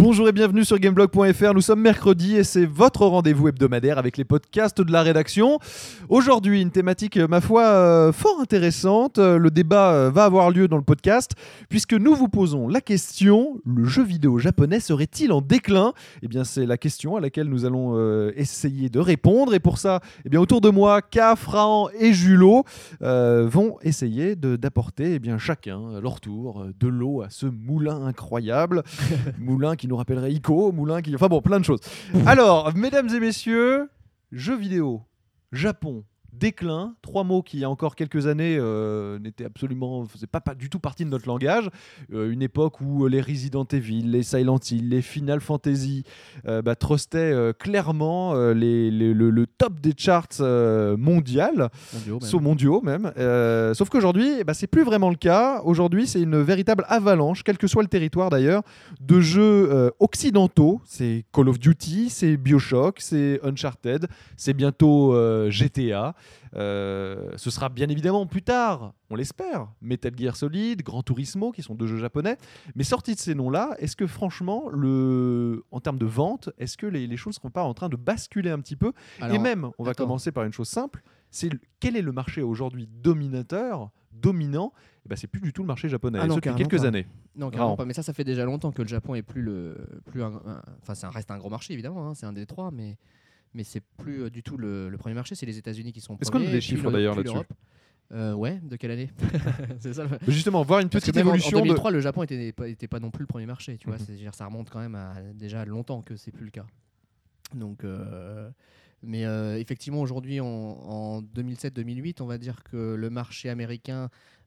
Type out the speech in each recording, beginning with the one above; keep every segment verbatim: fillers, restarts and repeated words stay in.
Bonjour et bienvenue sur gameblog point f r. Nous sommes mercredi et c'est votre rendez-vous hebdomadaire avec les podcasts de la rédaction. Aujourd'hui, une thématique, ma foi, euh, fort intéressante. Le débat euh, va avoir lieu dans le podcast puisque nous vous posons la question: le jeu vidéo japonais serait-il en déclin ? Eh bien, c'est la question à laquelle nous allons euh, essayer de répondre. Et pour ça, eh bien, autour de moi, K, Frahan et Julot euh, vont essayer de, d'apporter eh bien, chacun à leur tour de l'eau à ce moulin incroyable. Moulin qui nous rappellerait Ico, Moulin qui... Enfin bon, plein de choses. Alors, mesdames et messieurs, jeux vidéo, Japon, déclin, trois mots qui, il y a encore quelques années, euh, n'étaient absolument... faisaient pas, pas du tout partie de notre langage. Euh, une époque où les Resident Evil, les Silent Hill, les Final Fantasy euh, bah, trustaient euh, clairement euh, les, les, le, le top des charts euh, mondial, mondiaux même. So, mondiaux même. Euh, sauf qu'aujourd'hui, bah, c'est plus vraiment le cas. Aujourd'hui, c'est une véritable avalanche, quel que soit le territoire d'ailleurs, de jeux euh, occidentaux. C'est Call of Duty, c'est BioShock, c'est Uncharted, c'est bientôt euh, G T A. Euh, ce sera bien évidemment plus tard, on l'espère, Metal Gear Solid, Gran Turismo, qui sont deux jeux japonais. Mais sortis de ces noms-là, est-ce que franchement, le... en termes de vente, est-ce que les, les choses ne seront pas en train de basculer un petit peu ? Alors, Et même, on va attends. commencer par une chose simple, c'est le... quel est le marché aujourd'hui dominateur, dominant ? Eh ben, c'est plus du tout le marché japonais, Ah et non, ce depuis carrément quelques pas. années. Non, carrément Vraiment. pas. Mais ça, ça fait déjà longtemps que le Japon est plus le, plus un, un- enfin, ça reste un gros marché évidemment. Hein, c'est un des trois, mais mais c'est plus euh, du tout le, le premier marché. C'est les États-Unis qui sont Est-ce qu'on a premiers. des puis chiffres le- d'ailleurs puis là-dessus ? l'Europe. Euh, ouais, de quelle année? C'est ça. Le... Mais justement, voir une Parce que petite même en- évolution en de... deux mille trois, le Japon était pas, était pas non plus le premier marché. Tu vois, Mhm. c'est-à-dire ça remonte quand même à déjà longtemps que c'est plus le cas. Donc, euh, mais euh, effectivement, aujourd'hui, en, en deux mille sept deux mille huit, on va dire que le marché américain,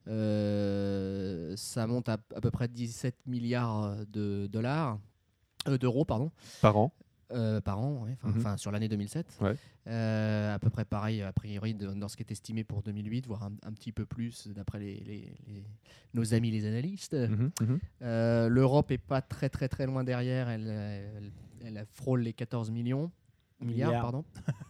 euh, ça monte à à peu près dix-sept milliards de dollars, euh, d'euros, pardon, par an. euh, par an, ouais, enfin Mhm. enfin, sur l'année deux mille sept. Ouais. Euh, à peu près pareil, a priori, de- dans ce qui est estimé pour deux mille huit, voire un, un petit peu plus, d'après les, les- les- nos amis les analystes. Mhm, mhm. Euh, L'Europe est pas très très très loin derrière, elle, elle, elle frôle les quatorze millions, milliards, Milliards. pardon.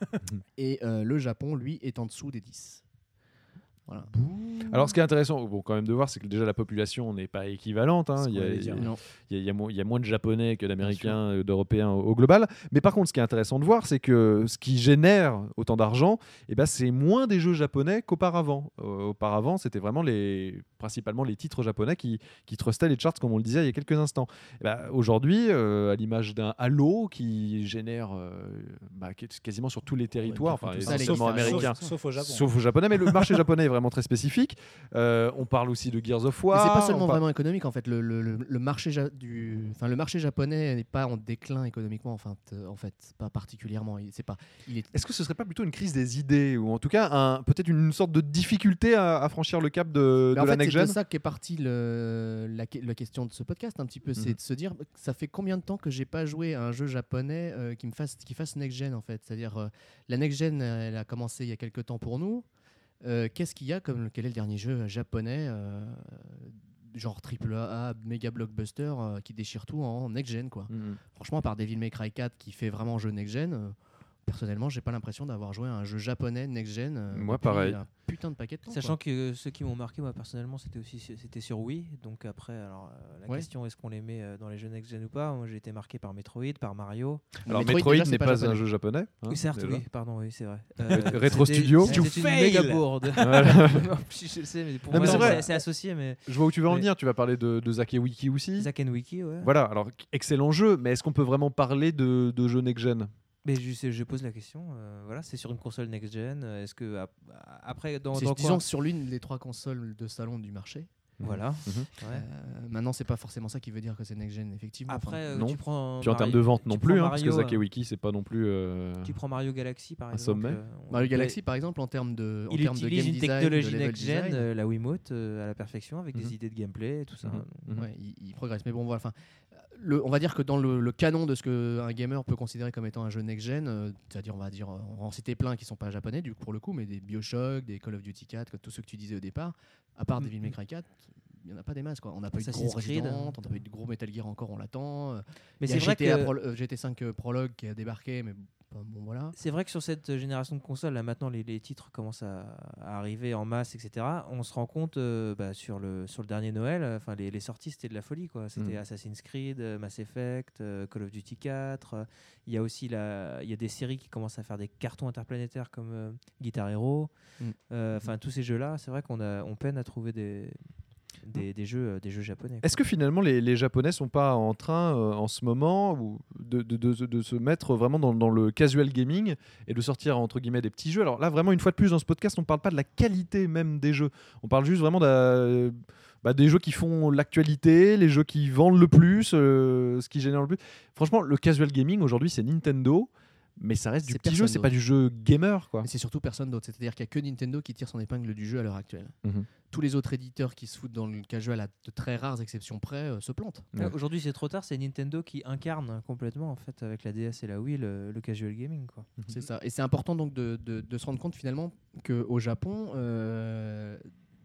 Et euh, le Japon, lui, est en dessous des dix. Voilà. Alors, ce qui est intéressant, bon, quand même de voir, c'est que déjà la population n'est pas équivalente. Hein. C'est ce Il y qu'on a, allait il y a- dire. Non. il y a- il y a mo- il y a moins de Japonais que d'Américains, euh, d'Européens au, au global. Mais par contre, ce qui est intéressant de voir, c'est que ce qui génère autant d'argent, eh ben, c'est moins des jeux japonais qu'auparavant. Euh, auparavant, c'était vraiment les, principalement les titres japonais qui, qui trustaient les charts, comme on le disait il y a quelques instants. Eh ben, aujourd'hui, euh, à l'image d'un Halo qui génère euh, bah, quasiment sur tous les territoires, font enfin, tout ça, les essentiellement gars. américains. Sauf, sauf au Japon. Sauf au japonais, mais le marché japonais est vraiment très spécifique. Euh, on parle aussi de Gears of Mais War. c'est pas on seulement par- vraiment économique en fait. Le, le- le- le marché ja- du, enfin le marché japonais n'est pas en déclin économiquement. Enfin, t- en fait, pas particulièrement. Il, c'est pas. Il est. Est-ce que ce serait pas plutôt une crise des idées ou en tout cas un, peut-être une sorte de difficulté à, à franchir le cap de, Mais de en la fait, next c'est de gen? ça qu'est partie le, la, que- la question de ce podcast un petit peu, c'est Mhm. de se dire, ça fait combien de temps que j'ai pas joué à un jeu japonais euh, qui me fasse, qui fasse next gen en fait. C'est-à-dire euh, la next gen, euh, elle a commencé il y a quelques temps pour nous. Euh, Qu'est-ce qu'il y a comme quel est le dernier jeu japonais euh, genre triple A, méga blockbuster euh, qui déchire tout en next gen quoi. Mhm. Franchement, à part Devil May Cry quatre qui fait vraiment jeu next gen. euh, Personnellement, j'ai pas l'impression d'avoir joué à un jeu japonais next gen. euh, Moi, depuis pareil. Un putain de paquet de temps. Sachant quoi. que ceux qui m'ont marqué, moi personnellement, c'était aussi su- c'était sur Wii. Donc après, alors euh, la Ouais. question est-ce qu'on les met euh, dans les jeux next gen ou pas? Moi, j'ai été marqué par Metroid, par Mario. Alors Metroid, Metroid, déjà, c'est n'est pas pas, japonais. un jeu japonais. hein, oui, certes, déjà. oui, pardon, oui, c'est vrai. Retro c'était- Studio. C'était You une fail. méga bourde. Voilà. Non, je le sais, mais pour Non, mais moi, c'est vrai. c'est c'est associé, mais Je vois où tu veux en Oui. venir. Tu vas parler de, de Zack et Wiki aussi. Zack and Wiki, ouais. Voilà, alors excellent jeu, mais est-ce qu'on peut vraiment parler de, de jeu next-gen? Mais je, sais- je pose la question. euh, voilà, c'est sur une console next gen. euh, Est-ce que ap- après dans, C'est- dans disons quoi que sur l'une des trois consoles de salon du marché. Voilà. Mhm. ouais. Euh, maintenant, c'est pas forcément ça qui veut dire que c'est next gen, effectivement. Après, euh, non. tu prends Puis en termes Mario- de vente tu non prends plus, hein, parce que Mario, Zack et euh, Wiki, c'est pas non plus. euh, Tu prends Mario Galaxy par Un exemple. sommet. euh, on Mario peut- Galaxy, par exemple, en termes de, en Il termes de utilise game une design, technologie de level next-gen, design, euh, la Wiimote, euh, à la perfection, avec Mhm. des idées de gameplay et tout ça. Mhm. Mhm. ouais, il, il progresse. Mais bon, voilà. Enfin, le, on va dire que dans le, le canon de ce qu'un gamer peut considérer comme étant un jeu next-gen, euh, c'est-à-dire, on va dire, euh, on va en citer plein qui sont pas japonais, du coup, pour le coup, mais des BioShock, des Call of Duty quatre, comme tous ceux que tu disais au départ, à part Mhm. Devil May Cry quatre, il n'y en a pas des masses. Quoi. On n'a pas eu de Assassin's gros Creed. Resident, on n'a pas eu de gros Metal Gear encore, on l'attend. euh, Mais il y a c'est vrai G T A que Pro- euh, G T cinq euh, Prologue qui a débarqué, mais bon voilà. C'est vrai que sur cette génération de consoles, là maintenant les, les titres commencent à, à arriver en masse, et cetera. On se rend compte euh, bah, sur, le, sur le dernier Noël, enfin les, les sorties c'était de la folie, quoi. C'était Mm. Assassin's Creed, euh, Mass Effect, euh, Call of Duty quatre. euh, Il y a aussi la, il y a des séries qui commencent à faire des cartons interplanétaires comme euh, Guitar Hero. Mm. Euh, Enfin tous ces jeux-là, c'est vrai qu'on a, on peine à trouver des, des, des jeux, euh, des jeux japonais. Est-ce que finalement les, les Japonais sont pas en train euh, en ce moment ou de, de, de, de se mettre vraiment dans, dans le casual gaming et de sortir entre guillemets des petits jeux? Alors là vraiment une fois de plus dans ce podcast on parle pas de la qualité même des jeux, on parle juste vraiment de, bah, des jeux qui font l'actualité, les jeux qui vendent le plus, euh, ce qui génère le plus. Franchement le casual gaming aujourd'hui c'est Nintendo. Mais ça reste du C'est petit jeu, personne c'est pas du jeu gamer, quoi. Mais c'est surtout personne d'autre. C'est-à-dire qu'il n'y a que Nintendo qui tire son épingle du jeu à l'heure actuelle. Mhm. Tous les autres éditeurs qui se foutent dans le casual à de très rares exceptions près euh, se plantent. Ouais. Aujourd'hui c'est trop tard, c'est Nintendo qui incarne complètement en fait avec la D S et la Wii le, le casual gaming, quoi. C'est ça. Et c'est important donc de, de, de se rendre compte finalement qu'au Japon, euh,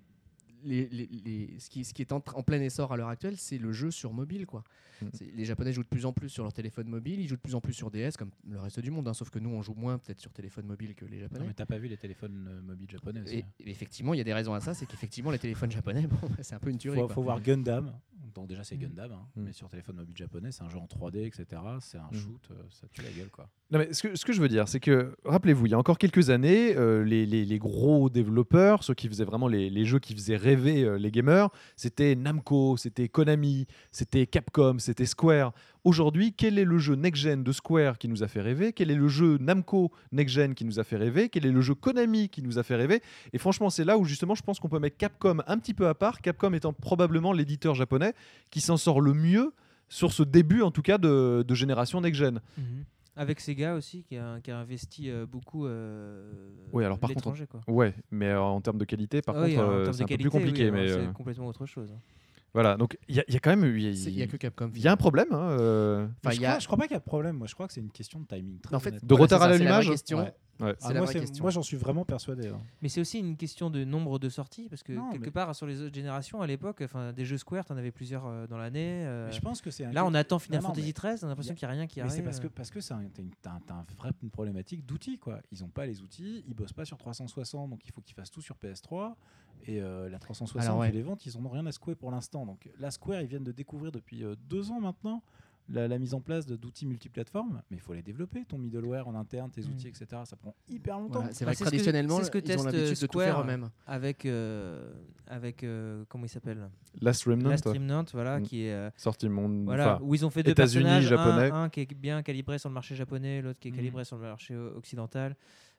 les, les, les, ce, qui, ce qui est en, en plein essor à l'heure actuelle, c'est le jeu sur mobile, quoi. Mhm. C'est- Les Japonais jouent de plus en plus sur leur téléphone mobile, ils jouent de plus en plus sur D S, comme le reste du monde, hein, sauf que nous, on joue moins peut-être sur téléphone mobile que les Non, Japonais. mais t'as pas vu les téléphones euh, mobiles japonais aussi. Et, et effectivement, il y a des raisons à ça, c'est qu'effectivement, les téléphones japonais, bon, bah, c'est un peu une tuerie. Faut, quoi. faut voir Gundam. Donc déjà c'est Mm. Gundam, hein, Mm. mais sur téléphone mobile japonais, c'est un jeu en trois D, et cetera. C'est un Mm. shoot, euh, ça tue la gueule, quoi. Non, mais ce, que, ce que je veux dire, c'est que, rappelez-vous, il y a encore quelques années, euh, les, les- les gros développeurs, ceux qui faisaient vraiment les, les jeux qui faisaient rêver euh, les gamers, c'était Namco, c'était Konami, c'était Capcom, c'était Square. Aujourd'hui, quel est le jeu next-gen de Square qui nous a fait rêver? Quel est le jeu Namco next-gen qui nous a fait rêver? Quel est le jeu Konami qui nous a fait rêver? Et franchement, c'est là où justement je pense qu'on peut mettre Capcom un petit peu à part, Capcom étant probablement l'éditeur japonais qui s'en sort le mieux sur ce début en tout cas de, de génération next-gen. Avec Sega aussi qui a, qui a investi euh, beaucoup euh, Oui, alors par contre, l'étranger, quoi. Ouais, mais euh, en termes de qualité, par Ah oui, contre, en euh, termes c'est de un peu qualité, plus compliqué. oui, mais alors, euh, c'est complètement autre chose. voilà, donc il y, a- il y a quand même il y, a- C'est- Il n'y a que Capcom. il y a un problème. Hein, euh, Enfin, je, il y a- crois, je crois pas qu'il y a de problème. Moi, je crois que c'est une question de timing. Très En fait, honnête. De voilà, retard c'est à ça, c'est la l'allumage vraie question. Ouais. Ouais. C'est Ah, la moi, vraie c'est- question. moi, j'en suis vraiment persuadé. hein. Mais c'est aussi une question de nombre de sorties parce que Non, quelque mais- part sur les autres générations à l'époque, enfin des jeux Square, t'en avais plusieurs euh, dans l'année. euh, Mais je pense que c'est un Là, on cas- attend Final Non, non, Fantasy mais- treize, on a l'impression y a- qu'il n'y a rien qui Mais arrive. c'est parce que euh. parce que c'est un, t'as une, t'as un- t'as un vrai une problématique d'outils, quoi. Ils ont pas les outils, ils bossent pas sur trois cent soixante, donc il faut qu'ils fassent tout sur P S trois. Et euh, la trois cent soixante, Alors, ouais. vu les ventes, ils en ont rien à secouer pour l'instant. Donc la Square, ils viennent de découvrir depuis euh, deux ans maintenant la, la mise en place de- d'outils multiplateformes, mais il faut les développer. Ton middleware en interne, tes Mm. outils, et cetera. Ça prend hyper longtemps. Voilà, c'est Bah, vrai que c'est ce que- traditionnellement, c'est ce que ils ont teste, l'habitude de tout Square. faire eux-mêmes. Avec euh, avec euh, comment il s'appelle Last Remnant, Last Remnant, voilà, Mm. qui est euh, sorti monde. voilà enfin, où ils ont fait deux États-Unis, personnages, japonais. un, un qui est bien calibré sur le marché japonais, l'autre qui est Mhm. calibré sur le marché o- occidental.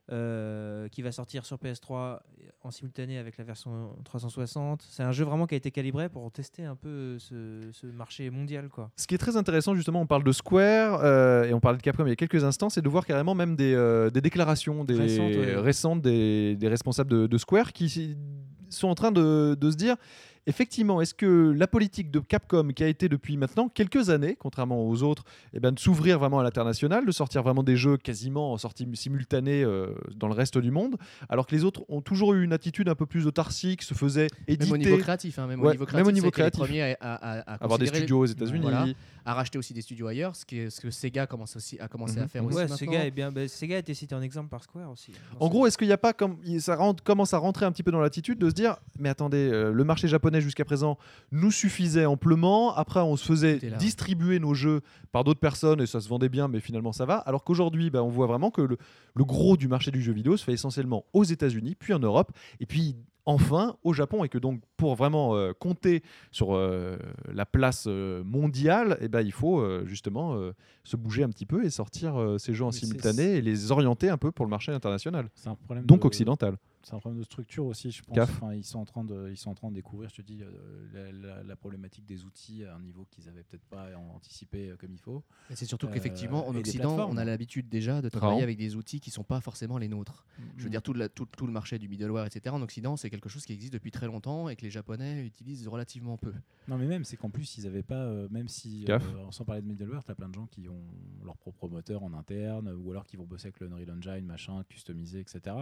euh, qui va sortir sur P S trois en simultané avec la version trois cent soixante. C'est un jeu vraiment qui a été calibré pour tester un peu ce, ce marché mondial, quoi. Ce qui est très intéressant, justement, on parle de Square euh, et on parlait de Capcom il y a quelques instants, c'est de voir carrément même des, euh, des déclarations des, Récentes, ouais. récentes des, des responsables de, de Square qui s- sont en train de, de se dire effectivement, est-ce que la politique de Capcom, qui a été depuis maintenant quelques années, contrairement aux autres, eh ben, de s'ouvrir vraiment à l'international, de sortir vraiment des jeux quasiment en sortie simultanée euh, dans le reste du monde, alors que les autres ont toujours eu une attitude un peu plus autarcique, se faisaient éditer, Même au niveau créatif, hein, même Ouais, au niveau même créatif, au niveau ça a été créatif. les premiers à, à- à avoir des considérer- studios aux États-Unis. Voilà. à racheter aussi des studios ailleurs, ce, qui est- ce que Sega commence aussi, a commencé Mhm. à faire Ouais, aussi Ouais, maintenant. Sega est bien. bah, Sega a été cité en exemple par Square aussi. En gros, est-ce qu'il n'y a pas comme ça rentre- commence à rentrer un petit peu dans l'attitude de se dire mais attendez, euh, le marché japonais jusqu'à présent nous suffisait amplement. Après, on se faisait Tout est là. distribuer nos jeux par d'autres personnes et ça se vendait bien, mais finalement ça va. Alors qu'aujourd'hui, bah, on voit vraiment que le, le gros du marché du jeu vidéo se fait essentiellement aux États-Unis, puis en Europe, et puis enfin au Japon, et que donc pour vraiment euh, compter sur euh, la place euh, mondiale, eh ben, il faut euh, justement euh, se bouger un petit peu et sortir euh, ces jeux en Mais c'est- simultané et les orienter un peu pour le marché international, C'est un problème donc de- occidental. C'est un problème de structure aussi, je pense. Caf. Enfin, ils sont en train de, ils sont en train de découvrir, je te dis, euh, la, la- la problématique des outils à un niveau qu'ils avaient peut-être pas anticipé euh, comme il faut. Et c'est surtout Euh, qu'effectivement, en et des Occident, plateformes. on a l'habitude déjà de travailler Vraiment. avec des outils qui ne sont pas forcément les nôtres. Je veux Mm. dire, tout, la- tout- tout le marché du middleware, et cetera, en Occident, c'est quelque chose qui existe depuis très longtemps et que les Japonais utilisent relativement peu. Non, mais même, c'est qu'en plus, ils n'avaient pas, euh, même si, Gaffe. euh, sans parler de middleware, tu as plein de gens qui ont leur propre moteur en interne ou alors qui vont bosser avec le Unreal Engine, machin, customisé, et cetera.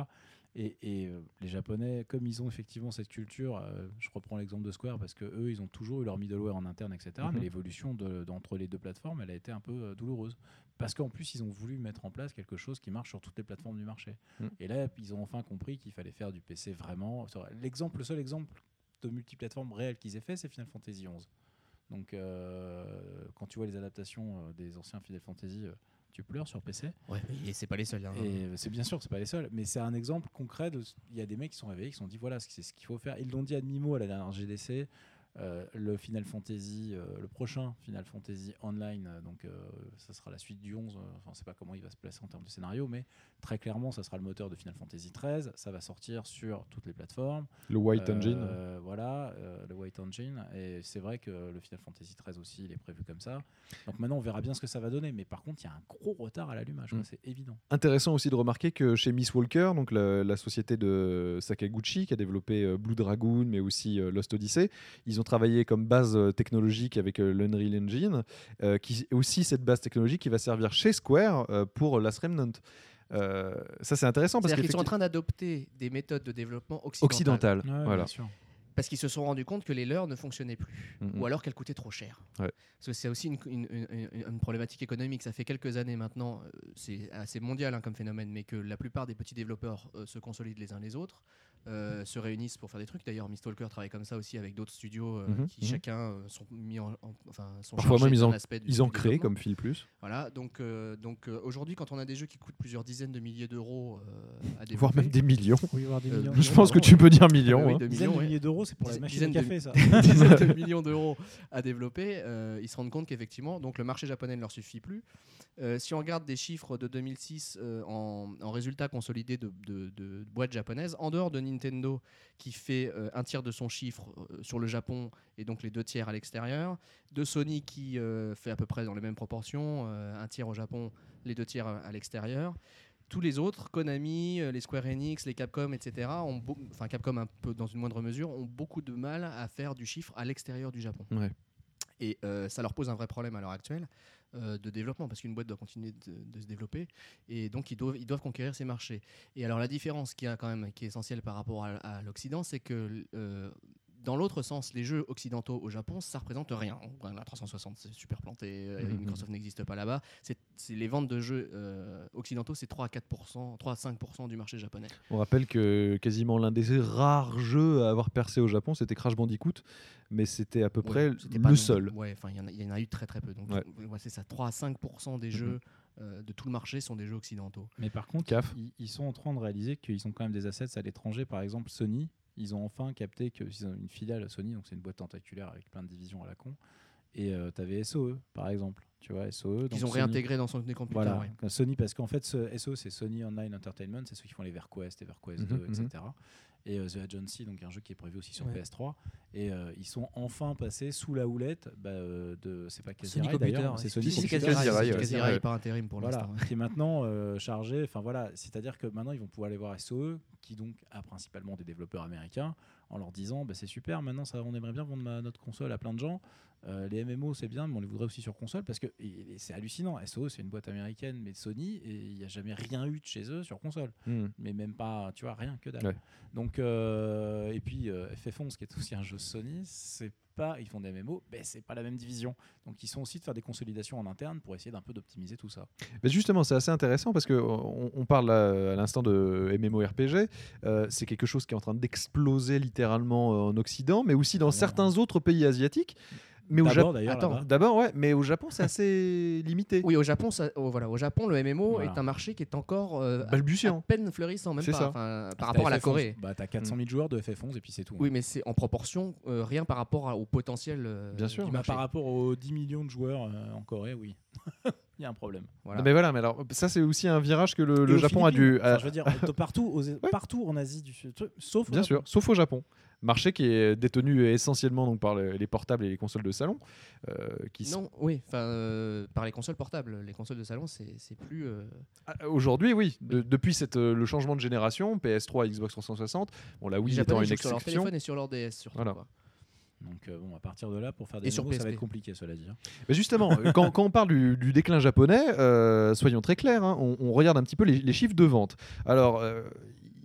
Et, et euh, les Japonais, comme ils ont effectivement cette culture, euh, je reprends l'exemple de Square parce que eux, ils ont toujours eu leur middleware en interne, et cetera. Mhm. Mais l'évolution de, d'entre les deux plateformes, elle a été un peu euh, douloureuse. Parce qu'en plus, ils ont voulu mettre en place quelque chose qui marche sur toutes les plateformes du marché. Mhm. Et là, ils ont enfin compris qu'il fallait faire du P C vraiment. L'exemple, le seul exemple de multiplateforme réel qu'ils aient fait, c'est Final Fantasy onze. Donc, euh, quand tu vois les adaptations euh, des anciens Final Fantasy, euh, tu pleures sur P C. Ouais, et c'est pas les seuls. Hein. Et c'est bien sûr, c'est pas les seuls, mais c'est un exemple concret. De, il y a des mecs qui sont réveillés, qui se sont dit voilà, c'est ce qu'il faut faire. Ils l'ont dit à demi-mot à la dernière G D C. Euh, le Final Fantasy, euh, le prochain Final Fantasy Online, euh, donc euh, ça sera la suite du onze. Euh, enfin, on ne sait pas comment il va se placer en termes de scénario, mais très clairement, ça sera le moteur de Final Fantasy treize. Ça va sortir sur toutes les plateformes. Le White Euh, Engine. Voilà, euh, le White Engine. Et c'est vrai que le Final Fantasy treize aussi, il est prévu comme ça. Donc maintenant, on verra bien ce que ça va donner. Mais par contre, il y a un gros retard à l'allumage, Mm. c'est évident. Intéressant aussi de remarquer que chez Miss Walker, donc la, la société de Sakaguchi qui a développé euh, Blue Dragoon, mais aussi euh, Lost Odyssey, ils ont travaillé comme base euh, technologique avec euh, l'Unreal Engine, euh, qui est aussi cette base technologique qui va servir chez Square euh, pour Last Remnant. Euh, ça c'est intéressant parce C'est-à-dire qu'ils sont en qu'effectivement train d'adopter des méthodes de développement occidentales. occidental, Ouais, voilà. bien sûr. Parce qu'ils se sont rendus compte que les leurs ne fonctionnaient plus. Mhm. Ou alors qu'elles coûtaient trop cher. Ouais. Parce que c'est aussi une, une- une- une problématique économique. Ça fait quelques années maintenant, euh, c'est assez mondial hein, comme phénomène, mais que la plupart des petits développeurs euh, se consolident les uns les autres, euh, se réunissent pour faire des trucs. D'ailleurs, Mistwalker travaille comme ça aussi avec d'autres studios euh, Mhm, qui mhm. chacun euh, sont mis en, en- enfin, sont Parfois chargés même ils d'un en, aspect du- ils en du créent développement. comme Fil Plus, Voilà, donc, euh, donc euh, aujourd'hui, quand on a des jeux qui coûtent plusieurs dizaines de milliers d'euros euh, à développer, voire même des millions. Oui, voir des Euh, millions je Je d'euros, pense que ouais. tu peux dire millions. Euh, oui, hein. de Dizaines millions, de ouais. milliers d'euros, c'est pour la Dizaines- machine de dizaines de- café, ça. dizaines de millions d'euros à développer, euh, ils se rendent compte qu'effectivement, donc le marché japonais ne leur suffit plus. Euh, si on regarde des chiffres de deux mille six euh, en, en résultats consolidés de, de- de boîtes japonaises, en dehors de Nintendo qui fait euh, un tiers de son chiffre euh, sur le Japon et donc les deux tiers à l'extérieur, de Sony qui euh, fait à peu près dans les mêmes proportions, euh, un tiers au Japon, les deux tiers à, à l'extérieur. Tous les autres, Konami, euh, les Square Enix, les Capcom, et cetera, ont beau- enfin Capcom un peu dans une moindre mesure, ont beaucoup de mal à faire du chiffre à l'extérieur du Japon. Ouais. Et euh, ça leur pose un vrai problème à l'heure actuelle euh, de développement, parce qu'une boîte doit continuer de, de se développer, et donc ils doivent, ils doivent conquérir ces marchés. Et alors la différence qui, a quand même, qui est essentielle par rapport à, à l'Occident, c'est que euh, dans l'autre sens, les jeux occidentaux au Japon, ça représente rien. La trois cent soixante, c'est super planté, euh, Mhm. Microsoft n'existe pas là-bas. C'est, c'est les ventes de jeux euh, occidentaux, c'est trois à quatre pour cent, trois à cinq pour cent du marché japonais. On rappelle que quasiment l'un des rares jeux à avoir percé au Japon, c'était Crash Bandicoot, mais c'était à peu Ouais, près c'était pas le non- seul. Ouais, enfin, il y en a- il y, en a eu très très peu. Donc, Ouais. ouais, c'est ça, trois à cinq pour cent des Mhm. jeux euh, de tout le marché sont des jeux occidentaux. Mais par contre, Caf. ils, ils sont en train de réaliser qu'ils ont quand même des assets à l'étranger. Par exemple, Sony, ils ont enfin capté qu'ils ont une filiale Sony, donc c'est une boîte tentaculaire avec plein de divisions à la con. Et tu avais S O E, par exemple. Tu vois, S O E. Ils donc ont Sony- réintégré dans son écran plus Voilà, tard. Ouais. Sony, parce qu'en fait, ce S O E, c'est Sony Online Entertainment, c'est ceux qui font les EverQuest, EverQuest Mhm, deux, mhm. et cetera. Et euh, The Agency, donc un jeu qui est prévu aussi sur Ouais. P S trois. Et euh, ils sont enfin passés sous la houlette bah, euh, de. C'est pas Sony Kaziraï d'ailleurs, Computer, c'est ouais. Sony Si, c'est Computer. Kaziraï, Kaziraï, ouais. Kaziraï Ouais. par intérim pour Voilà, l'instant. qui est maintenant euh, chargé. Enfin voilà, c'est-à-dire que maintenant ils vont pouvoir aller voir S O E, qui donc a principalement des développeurs américains, en leur disant bah, c'est super, maintenant ça, on aimerait bien vendre ma- notre console à plein de gens. Euh, les M M O c'est bien, mais on les voudrait aussi sur console parce que et- et c'est hallucinant. S O E c'est une boîte américaine, mais de Sony, et il n'y a jamais rien eu de chez eux sur console, Hmm. mais même pas, tu vois, rien que dalle. Ouais. Donc euh, et puis euh, F F onze qui est aussi un jeu Sony, c'est pas, ils font des M M O, mais c'est pas la même division. Donc ils sont aussi de faire des consolidations en interne pour essayer d'un peu d'optimiser tout ça. Mais justement, c'est assez intéressant parce qu'on on parle là, à l'instant de MMORPG. Euh, c'est quelque chose qui est en train d'exploser littéralement euh, en Occident, mais aussi dans Vraiment. certains autres pays asiatiques. Mais au D'abord, Japon, d'ailleurs, Attends, là-bas. d'abord, ouais, mais au Japon, c'est assez limité, Oui, au Japon, ça- oh, voilà, au Japon, le M M O Voilà. est un marché qui est encore euh, à- à balbutiant. peine fleurissant, même C'est pas, ça. enfin, par T'as rapport à la F F onze, Corée. Bah, t'as quatre cent mille joueurs de F F onze et puis c'est tout. Oui, mais c'est en proportion, euh, rien par rapport à- au potentiel euh, Bien sûr. du Bah, marché. par rapport aux dix millions de joueurs euh, en Corée, oui. Il y a un problème. Voilà. Non, mais voilà, mais alors ça c'est aussi un virage que le, Et le aux Japon a Philippines. dû. Enfin, a- je veux dire, t- partout, aux- partout en Asie du Sud, sauf au Bien Japon. sûr, sauf au Japon. Marché qui est détenu essentiellement donc, par les, les portables et les consoles de salon. euh, qui sont- Non, oui, enfin, euh, par les consoles portables. Les consoles de salon, c'est c'est plus. euh, Ah, aujourd'hui, oui. De- depuis cette, euh, le changement de génération, P S trois, Xbox trois cent soixante, bon, la les Wii Japonais étant une jouent sur leur exception. téléphone et sur leur D S surtout. Voilà. quoi. Donc euh, bon, à partir de là, pour faire Et des sur nouveaux, ça P S P. va être compliqué, cela dit. hein. Mais justement, euh, quand, quand on parle du, du déclin japonais, euh, soyons très clairs, hein, on, on regarde un petit peu les, les chiffres de vente. Alors, euh,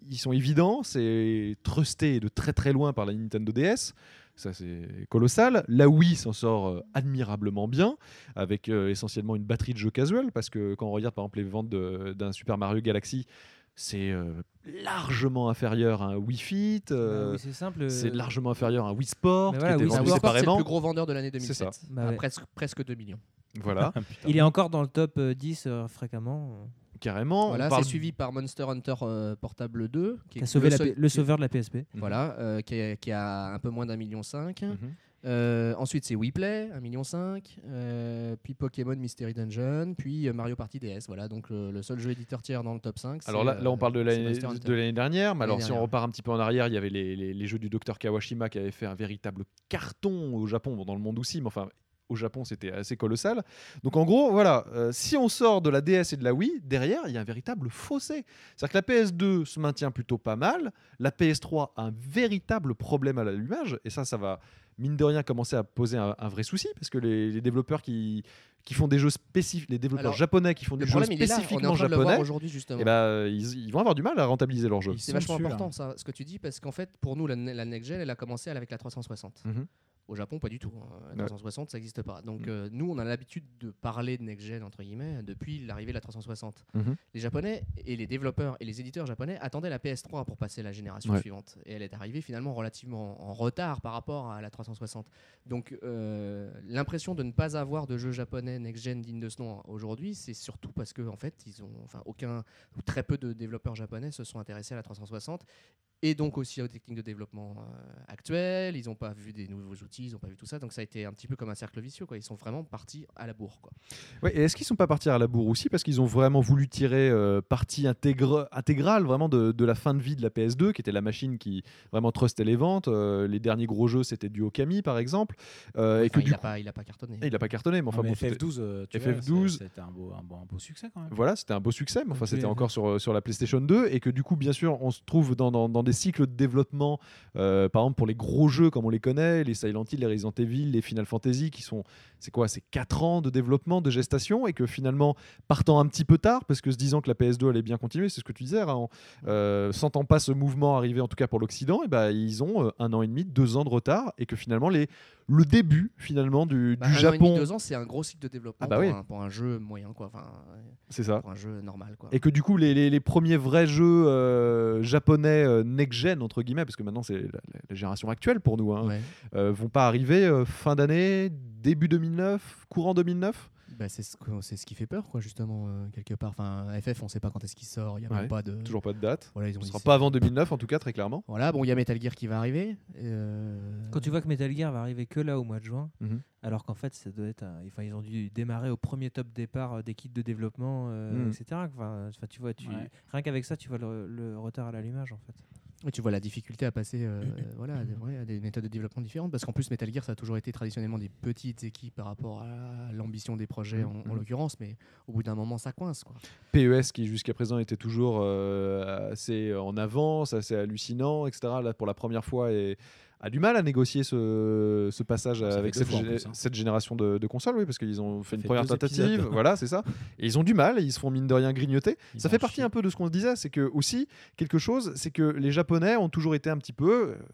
ils sont évidents, c'est trusté de très très loin par la Nintendo D S. Ça, c'est colossal. La Wii s'en sort euh, admirablement bien, avec euh, essentiellement une batterie de jeux casual, parce que quand on regarde par exemple les ventes de- d'un Super Mario Galaxy, c'est euh, largement inférieur à un Wii Fit, euh, Bah oui, c'est simple. c'est euh, largement inférieur à un Wii Sport, Mais qui voilà, était Wii vendu Wii Sport, Sport, c'est le séparément. plus gros vendeur de l'année deux mille sept. C'est ça. Bah à ouais. presque, presque deux millions. Voilà, Il est encore dans le top euh, dix euh, fréquemment. carrément. Voilà, on parle c'est suivi par Monster Hunter euh, Portable deux, qui Qui est a sauvé le la seul- P- le qui- sauveur de la P S P. Voilà, euh, qui, est- qui a un peu moins d'un million cinq. Mhm. Euh, ensuite, c'est WePlay, un million cinq. Euh, puis Pokémon Mystery Dungeon. Puis euh, Mario Party D S. Voilà, donc le, le seul jeu éditeur tiers dans le top cinq. Alors c'est, là, là, on parle de euh, c'est l'année Monster Hunter. de l'année dernière, mais alors L'année si on dernière. repart un petit peu en arrière, il y avait les, les- les jeux du docteur Kawashima qui avaient fait un véritable carton au Japon, bon, dans le monde aussi, mais enfin au Japon c'était assez colossal. Donc en gros, voilà, euh, si on sort de la D S et de la Wii, derrière il y a un véritable fossé. C'est-à-dire que la P S deux se maintient plutôt pas mal, la P S trois a un véritable problème à l'allumage, et ça, ça va mine de rien commencer à poser un, un vrai souci, parce que les, les développeurs qui, qui font des jeux spécifiques, les développeurs Alors, japonais qui font Le des jeux problème, il est là. On est en spécifiquement train de le voir japonais, aujourd'hui, justement. eh ben, ils, ils vont avoir du mal à rentabiliser leur jeu. Ils C'est sont vachement dessus, là. important ça, ce que tu dis, parce qu'en fait, pour nous, la, la Next Gen, elle a commencé avec la trois cent soixante. Mhm. Au Japon, pas du tout. hein. La Ouais. trois cent soixante, ça n'existe pas. Donc, Mhm. euh, nous, on a l'habitude de parler de Next Gen, entre guillemets, depuis l'arrivée de la trois cent soixante. Mhm. Les Japonais et les développeurs et les éditeurs japonais attendaient la P S trois pour passer la génération Ouais. suivante. Et elle est arrivée finalement relativement en retard par rapport à la trois cent soixante. Donc, euh, l'impression de ne pas avoir de jeux japonais Next Gen digne de ce nom aujourd'hui, c'est surtout parce que, en fait, ils ont, enfin, aucun ou très peu de développeurs japonais se sont intéressés à la trois cent soixante. Et donc aussi aux techniques de développement euh, actuelles. Ils n'ont pas vu des nouveaux outils, ils n'ont pas vu tout ça. Donc ça a été un petit peu comme un cercle vicieux, quoi. Ils sont vraiment partis à la bourre, quoi. Ouais, et est-ce qu'ils sont pas partis à la bourre aussi parce qu'ils ont vraiment voulu tirer euh, partie intègre- intégrale vraiment de, de la fin de vie de la P S deux, qui était la machine qui vraiment trustait les ventes. Euh, les derniers gros jeux, c'était du Okami par exemple, Euh, et Enfin, que il du n'a coup, pas, il a pas cartonné. il a pas cartonné, mais enfin Non, mais bon, F c'était- F douze, euh, tu F F vois, douze. c'est- c'était un beau, un, beau, un beau succès quand même. Voilà, c'était un beau succès, mais enfin Ok, c'était ok. encore sur, sur la PlayStation deux, et que du coup, bien sûr, on se trouve dans, dans- dans des cycles de développement, euh, par exemple pour les gros jeux comme on les connaît, les Silent Hill, les Resident Evil, les Final Fantasy, qui sont, c'est quoi, c'est quatre ans de développement, de gestation, et que finalement, partant un petit peu tard, parce que se disant que la P S deux allait bien continuer, c'est ce que tu disais, hein, en, euh, sentant pas ce mouvement arriver, en tout cas pour l'Occident, et ben ils ont euh, un an et demi, deux ans de retard, et que finalement, les, le début finalement du, Bah, du un an et Japon, demi, deux ans, c'est un gros cycle de développement Ah bah pour, oui. un, pour un jeu moyen, quoi. Enfin, c'est ça. pour un jeu normal, quoi. Et que du coup, les, les- les premiers vrais jeux euh, japonais euh, next-gen, entre guillemets, parce que maintenant c'est la, la- la génération actuelle pour nous, hein, Ouais. euh, vont pas arriver euh, fin d'année, début deux mille neuf, courant deux mille neuf. Bah, c'est ce, que- c'est ce qui fait peur, quoi, justement, euh, quelque part. Enfin, F F, on sait pas quand est-ce qu'il sort. Il y a Ouais, même pas de. Toujours pas de date. Voilà, ils ont Ce dit sera c'est- pas avant deux mille neuf, en tout cas, très clairement. Voilà, bon, il y a Metal Gear qui va arriver. euh, Quand tu vois que Metal Gear va arriver que là au mois de juin, Mhm. alors qu'en fait ça doit être, un- enfin ils ont dû démarrer au premier top départ euh, des kits de développement, euh, Mhm. et cetera. Enfin, enfin, tu vois, tu, Ouais. rien qu'avec ça, tu vois le, le retard à l'allumage en fait. Et tu vois la difficulté à passer euh, voilà, à des, ouais, à des méthodes de développement différentes. Parce qu'en plus, Metal Gear, ça a toujours été traditionnellement des petites équipes par rapport à l'ambition des projets, en, en Mhm. l'occurrence. Mais au bout d'un moment, ça coince, quoi. P E S qui jusqu'à présent était toujours euh, assez en avance, assez hallucinant, et cetera. Là, pour la première fois, et a du mal à négocier ce, ce passage Ça fait avec deux cette, fois en gé- plus, hein. cette génération de, de consoles, oui, parce qu'ils ont fait une fait première deux tentative, épisodes. voilà, c'est ça. Et ils ont du mal, et ils se font mine de rien grignoter. Ils Ça en fait partie chient. un peu de ce qu'on se disait, c'est que aussi quelque chose, c'est que les Japonais ont toujours été un petit peu euh,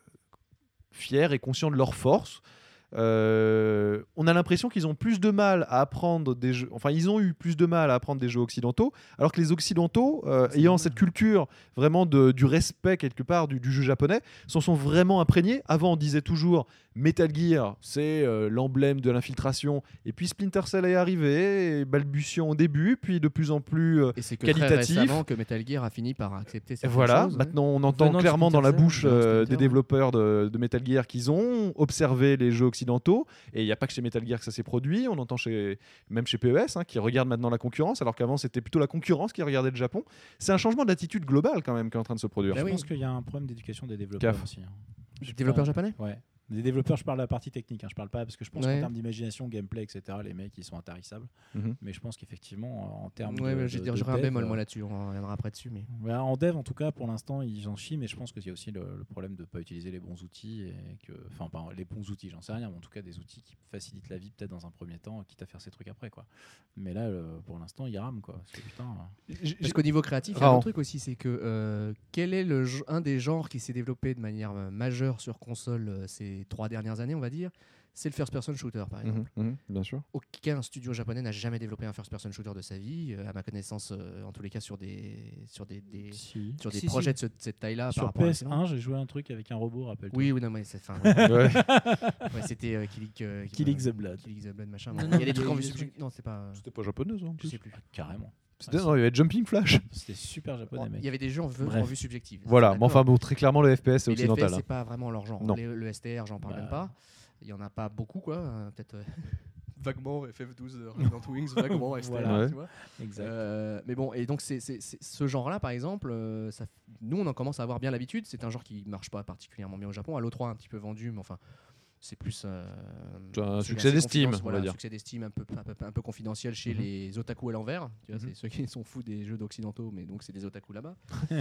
fiers et conscients de leur force. Euh, on a l'impression qu'ils ont plus de mal à apprendre des jeux, enfin ils ont eu plus de mal à apprendre des jeux occidentaux, alors que les occidentaux, euh, C'est ayant normal. cette culture vraiment de, du respect quelque part du, du jeu japonais, s'en sont vraiment imprégnés. Avant on disait toujours Metal Gear, c'est euh, l'emblème de l'infiltration, et puis Splinter Cell est arrivé, et balbutiant au début, puis de plus en plus euh, Et c'est que qualitatif. très récemment que Metal Gear a fini par accepter et certaines voilà, choses, ouais. maintenant on entend Venant de clairement dans la Splinter bouche Cell, euh, Splinter, des ouais. développeurs de, de Metal Gear qu'ils ont observé les jeux occidentaux, et il n'y a pas que chez Metal Gear que ça s'est produit, on entend chez, même chez P E S, hein, qui regarde maintenant la concurrence, alors qu'avant c'était plutôt la concurrence qui regardait le Japon. C'est un changement d'attitude globale quand même qui est en train de se produire. Bah Je oui. pense qu'il y a un problème d'éducation des développeurs Caf. aussi. hein. Les développeurs japonais Ouais. Des développeurs, je parle de la partie technique, hein, je parle pas parce que je pense Ouais. qu'en termes d'imagination, gameplay, et cetera, les mecs ils sont intarissables. Mhm. Mais je pense qu'effectivement, en termes Ouais, de, mais de, j'ai de j'aurais un dev, bémol euh, moi là-dessus, on reviendra après dessus. Mais... ouais, en dev, en tout cas, pour l'instant, ils en chient, mais je pense qu'il y a aussi le, le problème de ne pas utiliser les bons outils, et que, enfin, pas les bons outils, j'en sais rien, mais en tout cas des outils qui facilitent la vie peut-être dans un premier temps, quitte à faire ces trucs après, quoi. Mais là, le, pour l'instant, ils rament, quoi. Parce que, putain, euh, J'ai- Parce qu'au niveau créatif, il y a Raon. un truc aussi, c'est que euh, quel est le, ge- un des genres qui s'est développé de manière euh, majeure sur console euh, ces trois dernières années, on va dire, c'est le first-person shooter, par exemple. Mhm, mhm, bien sûr. Aucun studio japonais n'a jamais développé un first-person shooter de sa vie, euh, à ma connaissance, euh, en tous les cas sur des, sur des, des, si. sur des Si, projets si. de, ce- de cette taille-là. par Sur rapport à P S l'excellent. un, j'ai joué un truc avec un robot, rappelle-toi. Oui, oui, non, mais c'est, enfin, ouais, Ouais. ouais, c'était euh, Killing, euh, Killing the Blood. Killing the Blood, machin. Non, bon. non, il y a des mais trucs il y a en eu vue des subjective. Non, c'est pas. C'était pas japonaise en Je plus. sais plus. Carrément. C'était- non, il y avait Jumping Flash. C'était super japonais, Bon, mec. il y avait des jeux en vue, Bref. en vue subjective. Voilà, D'accord. mais enfin bon, très clairement le F P S c'est Mais les F P S, occidental. c'est hein. pas vraiment leur genre. Non. Les- le S T R, j'en parle Bah, même pas. Il y en a pas beaucoup, quoi. Euh, peut-être euh, vaguement F F douze, euh, Radiant Wings, vaguement S T R. Voilà. Tu vois. Exact. Euh, mais bon, et donc c'est, c'est- c'est- ce genre-là, par exemple, euh, ça, f- nous on en commence à avoir bien l'habitude. C'est un genre qui marche pas particulièrement bien au Japon. À l'O trois, un petit peu vendu, mais enfin. C'est plus euh, C'est un c'est succès assez d'estime, confidence- on voilà, va dire. un succès d'estime un peu, un peu, un peu confidentiel chez Mhm. les otaku à l'envers. Tu vois, Mhm. c'est ceux qui sont fous des jeux d'occidentaux, mais donc c'est des otaku là-bas.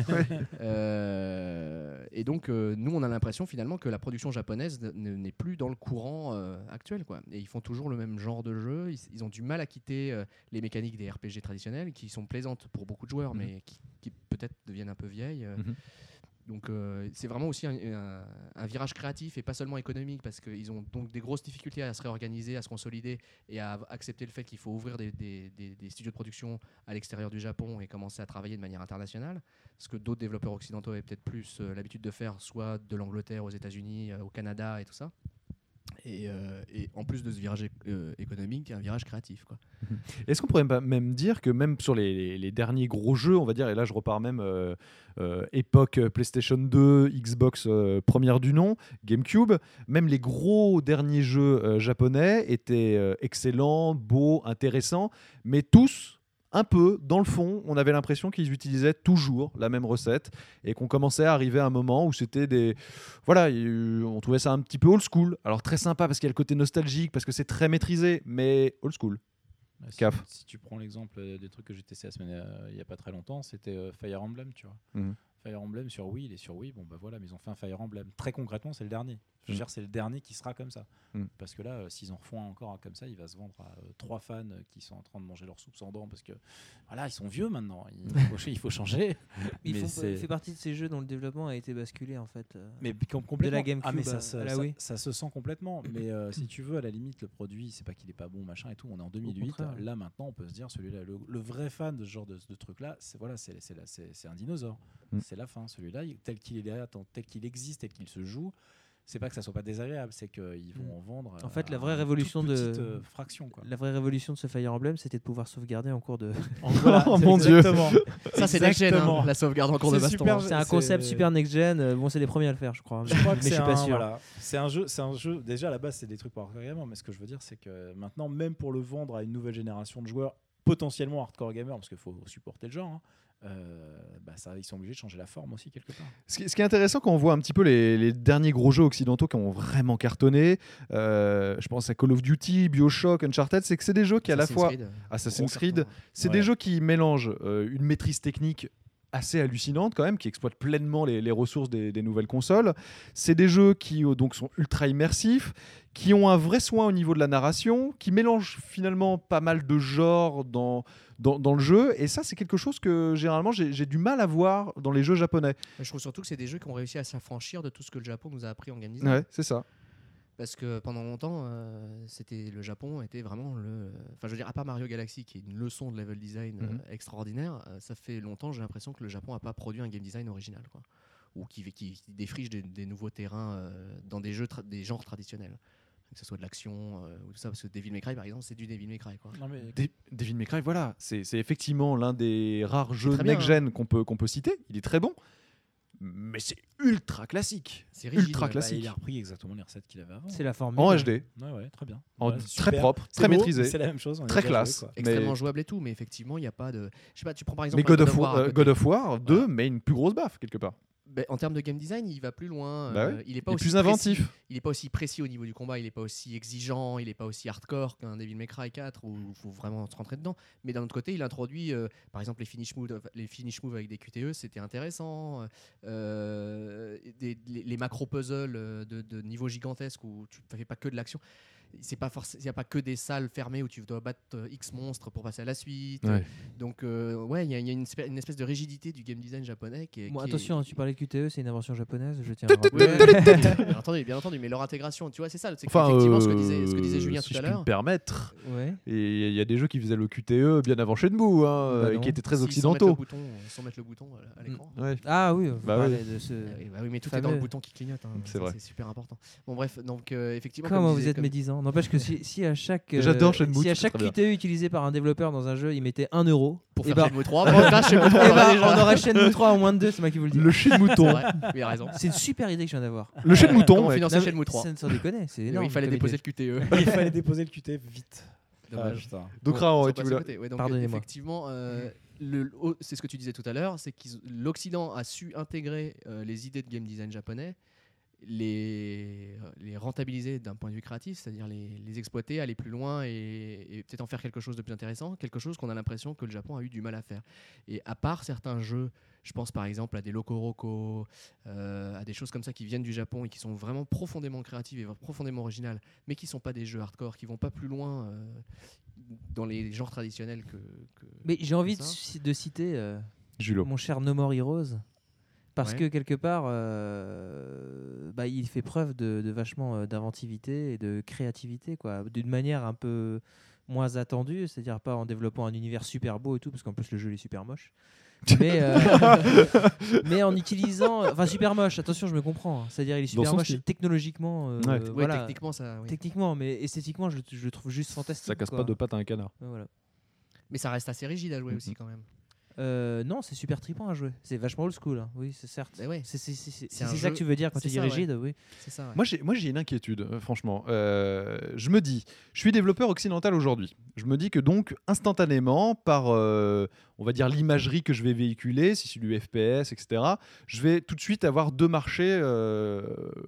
Euh, et donc euh, nous on a l'impression finalement que la production japonaise n- n'est plus dans le courant euh, actuel, quoi. Et ils font toujours le même genre de jeu. Ils, ils ont du mal à quitter euh, les mécaniques des R P G traditionnelles qui sont plaisantes pour beaucoup de joueurs, Mhm. mais qui, qui peut-être deviennent un peu vieilles. euh. Mhm. Donc euh, c'est vraiment aussi un, un- un virage créatif et pas seulement économique, parce qu'ils ont donc des grosses difficultés à se réorganiser, à se consolider et à accepter le fait qu'il faut ouvrir des, des- des- des studios de production à l'extérieur du Japon et commencer à travailler de manière internationale, ce que d'autres développeurs occidentaux avaient peut-être plus euh, l'habitude de faire, soit de l'Angleterre aux États-Unis, euh, au Canada et tout ça. Et, euh, et en plus de ce virage é- euh, économique, un virage créatif, quoi. Est-ce qu'on pourrait pas même dire que même sur les, les- les derniers gros jeux, on va dire, et là je repars même euh, euh, époque euh, PlayStation deux, Xbox euh, première du nom, GameCube, même les gros derniers jeux euh, japonais étaient euh, excellents, beaux, intéressants, mais tous, un peu, dans le fond, on avait l'impression qu'ils utilisaient toujours la même recette et qu'on commençait à arriver à un moment où c'était des... Voilà, il y a eu- on trouvait ça un petit peu old school. Alors très sympa parce qu'il y a le côté nostalgique, parce que c'est très maîtrisé, mais old school. Ouais, si, Caf. si tu prends l'exemple euh, des trucs que j'ai testé la semaine euh, il y a pas très longtemps, c'était euh, Fire Emblem, tu vois. Mhm. Fire Emblem sur Wii, il est sur Wii, bon bah voilà, mais ils ont fait un Fire Emblem. Très concrètement, c'est le dernier. Je veux Mhm. dire, c'est le dernier qui sera comme ça. Mhm. Parce que là, euh, s'ils en refont un encore un comme ça, il va se vendre à euh, trois fans euh, qui sont en train de manger leur soupe sans dents parce que voilà, ils sont vieux maintenant. Il faut, il faut changer. Ils mais font, c'est- fait partie de ces jeux dont le développement a été basculé en fait. euh. Mais com- complètement. la GameCube ah, mais ça, à- se, à la ça- Wii. ça se sent complètement. Mais euh, si tu veux, à la limite, le produit, c'est pas qu'il est pas bon, machin et tout. On est en deux mille huit. contraire. Là, maintenant, on peut se dire, celui-là, le, le vrai fan de ce genre de, de truc-là, c'est voilà, c'est c'est la- c'est- c'est un dinosaure. Mm. C'est la fin. Celui-là, il- tel qu'il est derrière, tant- tel qu'il existe, tel qu'il se joue. C'est pas que ça soit pas désagréable, c'est qu'ils vont Mm. en vendre. En fait, à la vraie une révolution toute de- petite, euh, fraction, quoi. La vraie révolution de ce Fire Emblem, c'était de pouvoir sauvegarder en cours de. Voilà, Oh c'est mon Dieu. exactement. Ça c'est next gen, hein, Exactement. la sauvegarde en cours de C'est baston. super, hein. C'est un c'est- concept super next-gen. euh, Bon, c'est les premiers à le faire, je crois. Je crois que mais c'est je suis un, pas sûr. voilà. C'est un jeu, c'est un jeu. Déjà à la base, c'est des trucs pour hardcore gamer, mais ce que je veux dire, c'est que maintenant, même pour le vendre à une nouvelle génération de joueurs, potentiellement hardcore gamer, parce qu'il faut supporter le genre, hein, euh, bah ça, ils sont obligés de changer la forme aussi quelque part. Ce qui, ce qui est intéressant quand on voit un petit peu les, les derniers gros jeux occidentaux qui ont vraiment cartonné, euh, je pense à Call of Duty, Bioshock, Uncharted, c'est que c'est des jeux qui à la Assassin's fois Creed, Assassin's gros Creed, carton. c'est Ouais. des jeux qui mélangent euh, une maîtrise technique assez hallucinante quand même, qui exploitent pleinement les, les ressources des, des nouvelles consoles. C'est des jeux qui euh, donc sont ultra immersifs, qui ont un vrai soin au niveau de la narration, qui mélangent finalement pas mal de genres dans, dans, dans le jeu. Et ça, c'est quelque chose que généralement j'ai j'ai du mal à voir dans les jeux japonais. Mais je trouve surtout que c'est des jeux qui ont réussi à s'affranchir de tout ce que le Japon nous a appris en game design. Ouais, c'est ça. Parce que pendant longtemps, euh, c'était le Japon était vraiment le. Enfin, je veux dire, à part Mario Galaxy, qui est une leçon de level design euh, Mhm. extraordinaire, euh, ça fait longtemps, j'ai l'impression que le Japon n'a pas produit un game design original, quoi. Ou qui, qui, qui défriche des, des nouveaux terrains euh, dans des jeux, tra- des genres traditionnels. Que ce soit de l'action euh, ou tout ça, parce que Devil May Cry, par exemple, c'est du Devil May Cry, quoi. Non, mais De- Devil May Cry, voilà, c'est c'est effectivement l'un des rares jeux très bien, next-gen qu'on peut, qu'on peut citer. Il est très bon, mais c'est ultra classique, C'est rigide. ultra ouais. classique. bah, il a repris exactement les recettes qu'il avait avant. C'est la formule. en H D, Ouais, ouais, très bien. en Ouais, très super. propre, C'est très beau, maîtrisé, mais C'est la même chose. on y a très déjà classe. joué, quoi. Extrêmement mais- jouable et tout, mais effectivement, il n'y a pas de. Je sais pas, tu prends par exemple. Mais God un of War, à euh, côté. God of War deux Voilà. met une plus grosse baffe quelque part. Ben, en termes de game design, il va plus loin. Bah euh, ouais. Il est pas Il est aussi plus précis. inventif. Il est pas aussi précis au niveau du combat. Il est pas aussi exigeant. Il est pas aussi hardcore qu'un Devil May Cry quatre où il faut vraiment se rentrer dedans. Mais d'un autre côté, il introduit, euh, par exemple, les finish moves, les finish moves avec des Q T E, c'était intéressant. Euh, des- les, les macro puzzles euh, de, de niveau gigantesque où tu ne fais pas que de l'action. C'est pas forcément, il n'y a pas que des salles fermées où tu dois battre euh, X monstres pour passer à la suite. Ouais. Donc euh, ouais, il y a, il y a une, espèce, une espèce de rigidité du game design japonais qui est. Bon, qui attention, est... tu parlais de Q T E, c'est une invention japonaise, je tiens à le Ouais, rappeler. bien entendu, bien entendu, mais leur intégration, tu vois, c'est ça. C'est Enfin, effectivement ce que euh, disait, ce que disait Julien si tout je à puis me l'heure. permettre. Ouais. Et il y a des jeux qui faisaient le Q T E bien avant Shenmue, hein, Bah et non. qui étaient très Si, occidentaux. Sans mettre le bouton, sans mettre le bouton à l'écran. Ouais. Ah oui, vous Bah parlez oui. de ce. Euh, oui, bah oui, mais tout est fameux. dans le bouton qui clignote. hein. C'est Ça, vrai. C'est super important. Bon bref, donc euh, effectivement. Comment comme vous disait- êtes comme- médisant. N'empêche que si, si à chaque, euh, J'adore Shenmue, si à c'est chaque très bien. Q T E utilisé par un développeur dans un jeu, il mettait un euro, Pour eh faire ben, Shenmue trois, bon, là, Shenmue trois, eh on ben, aurait déjà- on aurait Shenmue trois en moins de deux, c'est moi qui vous le dis. Le chien de C'est mouton. vrai, il a raison. C'est une super idée que je viens d'avoir. Le chien de mouton. Comment ouais. financer Non, mais Shenmue trois Ça ne s'en déconne, c'est Oui, énorme. il fallait comme déposer idée. le Q T E. Il fallait déposer le Q T vite. Ah, Dommage. putain. Donc Bon, Raon, ils ouais, sont tu passés à voulais. côté. Ouais, donc, Pardonnez-moi. effectivement, euh, le- oh, c'est ce que tu disais tout à l'heure, c'est que l'Occident a su intégrer euh, les idées de game design japonais, les, les rentabiliser d'un point de vue créatif, c'est-à-dire les, les exploiter, aller plus loin et, et peut-être en faire quelque chose de plus intéressant, quelque chose qu'on a l'impression que le Japon a eu du mal à faire. Et à part certains jeux, je pense par exemple à des Loco Roco, euh, à des choses comme ça qui viennent du Japon et qui sont vraiment profondément créatives et profondément originales, mais qui ne sont pas des jeux hardcore, qui vont pas plus loin euh, dans les genres traditionnels que... que Mais j'ai envie de, ça. ci- de citer euh, Julo. mon cher No More Heroes. Parce Ouais. que quelque part, euh, bah, il fait preuve de, de vachement euh, d'inventivité et de créativité, quoi, d'une manière un peu moins attendue, c'est-à-dire pas en développant un univers super beau et tout, parce qu'en plus le jeu il est super moche. Mais, euh, mais en utilisant, enfin super moche. Attention, je me comprends. hein. C'est-à-dire il est Dans super son moche style. technologiquement, euh, Ouais. Ouais, voilà, techniquement, ça... oui. techniquement, mais esthétiquement, je, je le trouve juste fantastique. Ça casse quoi. pas de pattes à un canard. Ouais, voilà. Mais ça reste assez rigide à jouer Mhm. aussi quand même. Euh, non, c'est super trippant à jouer. C'est vachement old school. hein. Oui, c'est certes. Bah ouais. C'est c'est- c'est- c'est- C'est un c'est ça jeu- que tu veux dire quand c'est tu dis ça, ouais. rigide, oui. C'est ça. ouais. Moi, j'ai, moi, j'ai une inquiétude, euh, franchement. Euh, je me dis, je suis développeur occidental aujourd'hui. Je me dis que donc, instantanément, par, euh, on va dire, l'imagerie que je vais véhiculer, si c'est du F P S, et cetera, je vais tout de suite avoir deux marchés euh,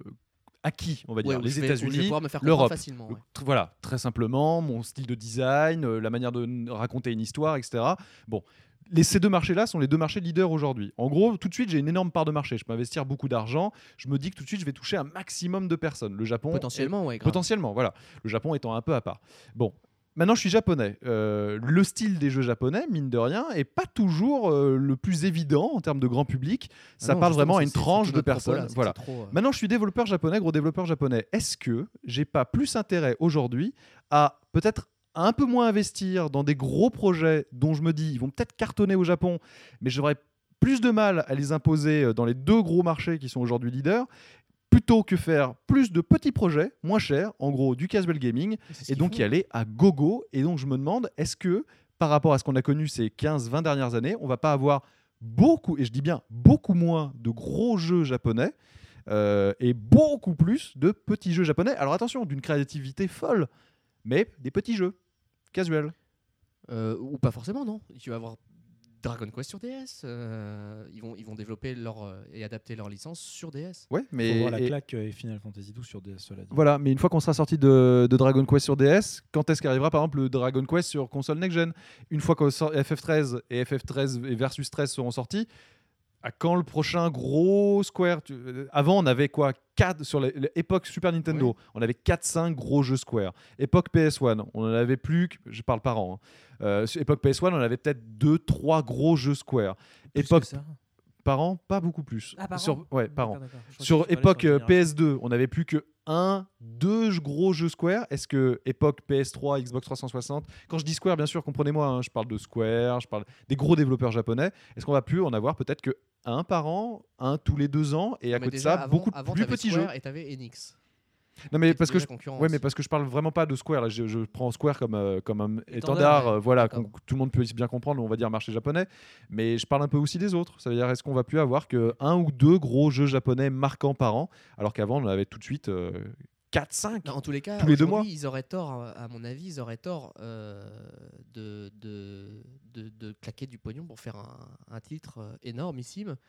acquis, on va dire. Ouais, où les je vais- où je vais États-Unis, pouvoir me faire comprendre l'Europe. facilement. ouais. Tr- Voilà, très simplement, mon style de design, euh, la manière de n- raconter une histoire, et cetera. Bon, les, ces deux marchés-là sont les deux marchés leaders aujourd'hui. En gros, tout de suite, j'ai une énorme part de marché. Je peux investir beaucoup d'argent. Je me dis que tout de suite, je vais toucher un maximum de personnes. Le Japon, Potentiellement, ouais. est- grave. potentiellement, voilà. Le Japon étant un peu à part. Bon. Maintenant, je suis japonais. Euh, le style des jeux japonais, mine de rien, est pas toujours euh, le plus évident en termes de grand public. Ça Ah non, parle justement, vraiment à c'est- une c'est- c'est tranche tout de notre propos, personnes. là, c'est que Voilà. c'est trop, euh, Maintenant, je suis développeur japonais, gros développeur japonais. Est-ce que j'ai pas plus intérêt aujourd'hui à peut-être un peu moins investir dans des gros projets dont je me dis ils vont peut-être cartonner au Japon, mais j'aurais plus de mal à les imposer euh, dans les deux gros marchés qui sont aujourd'hui leaders, plutôt que faire plus de petits projets moins chers, en gros du casual gaming, c'est ce et qu'ils donc font. y aller à gogo. Et donc je me demande, est-ce que par rapport à ce qu'on a connu ces quinze vingt dernières années, on va pas avoir beaucoup, et je dis bien beaucoup moins de gros jeux japonais euh, et beaucoup plus de petits jeux japonais. Alors attention, d'une créativité folle, mais des petits jeux casuels. Euh, ou pas forcément, non. Tu vas avoir Dragon Quest sur D S. euh, ils, vont, ils vont développer leur, euh, et adapter leur licence sur D S. Ouais, Faut mais voir la et- claque euh, et Final Fantasy douze sur D S, cela dit. voilà, mais une fois qu'on sera sorti de, de Dragon Quest sur D S, quand est-ce qu'arrivera par exemple le Dragon Quest sur console next-gen? Une fois que F F treize et F F treize et Versus treize seront sortis, à quand le prochain gros Square? Tu- euh, Avant, on avait quoi quatre sur l'époque Super Nintendo, Oui. on avait quatre cinq gros jeux Square. Époque P S un, on en avait plus, que- je parle par an. hein. Euh, sur époque P S un, on avait peut-être deux trois gros jeux Square. Plus Époque que ça. par an, pas beaucoup plus. Ah, par sur, an Ouais, par an. D'accord, d'accord. Je crois Sur que tu parlais époque sur la euh, P génération. S deux, on n'avait plus que un, deux gros jeux Square. Est-ce que époque P S trois, Xbox trois cent soixante, quand je dis Square, bien sûr, comprenez-moi, hein, je parle de Square, je parle des gros développeurs japonais. Est-ce qu'on va plus en avoir peut-être que un par an, un tous les deux ans, et à Mais côté de déjà, ça, avant- beaucoup avant, plus t'avais petits Square jeux. Et t'avais Enix. Non, mais qui parce était que déjà je, concurrent ouais, mais aussi. parce que je parle vraiment pas de Square. Là, je, je prends Square comme euh, comme un étendard, Étendard, euh, voilà, d'accord. qu'on- que tout le monde peut bien comprendre. On va dire marché japonais, mais je parle un peu aussi des autres. Ça veut dire, est-ce qu'on va plus avoir que un ou deux gros jeux japonais marquants par an, alors qu'avant on en avait tout de suite euh, quatre, cinq. Non, en tous les cas, Tous les deux aujourd'hui, mois. ils auraient tort, à à mon avis, ils auraient tort euh, de, de, de, de claquer du pognon pour faire un, un titre euh, énormissime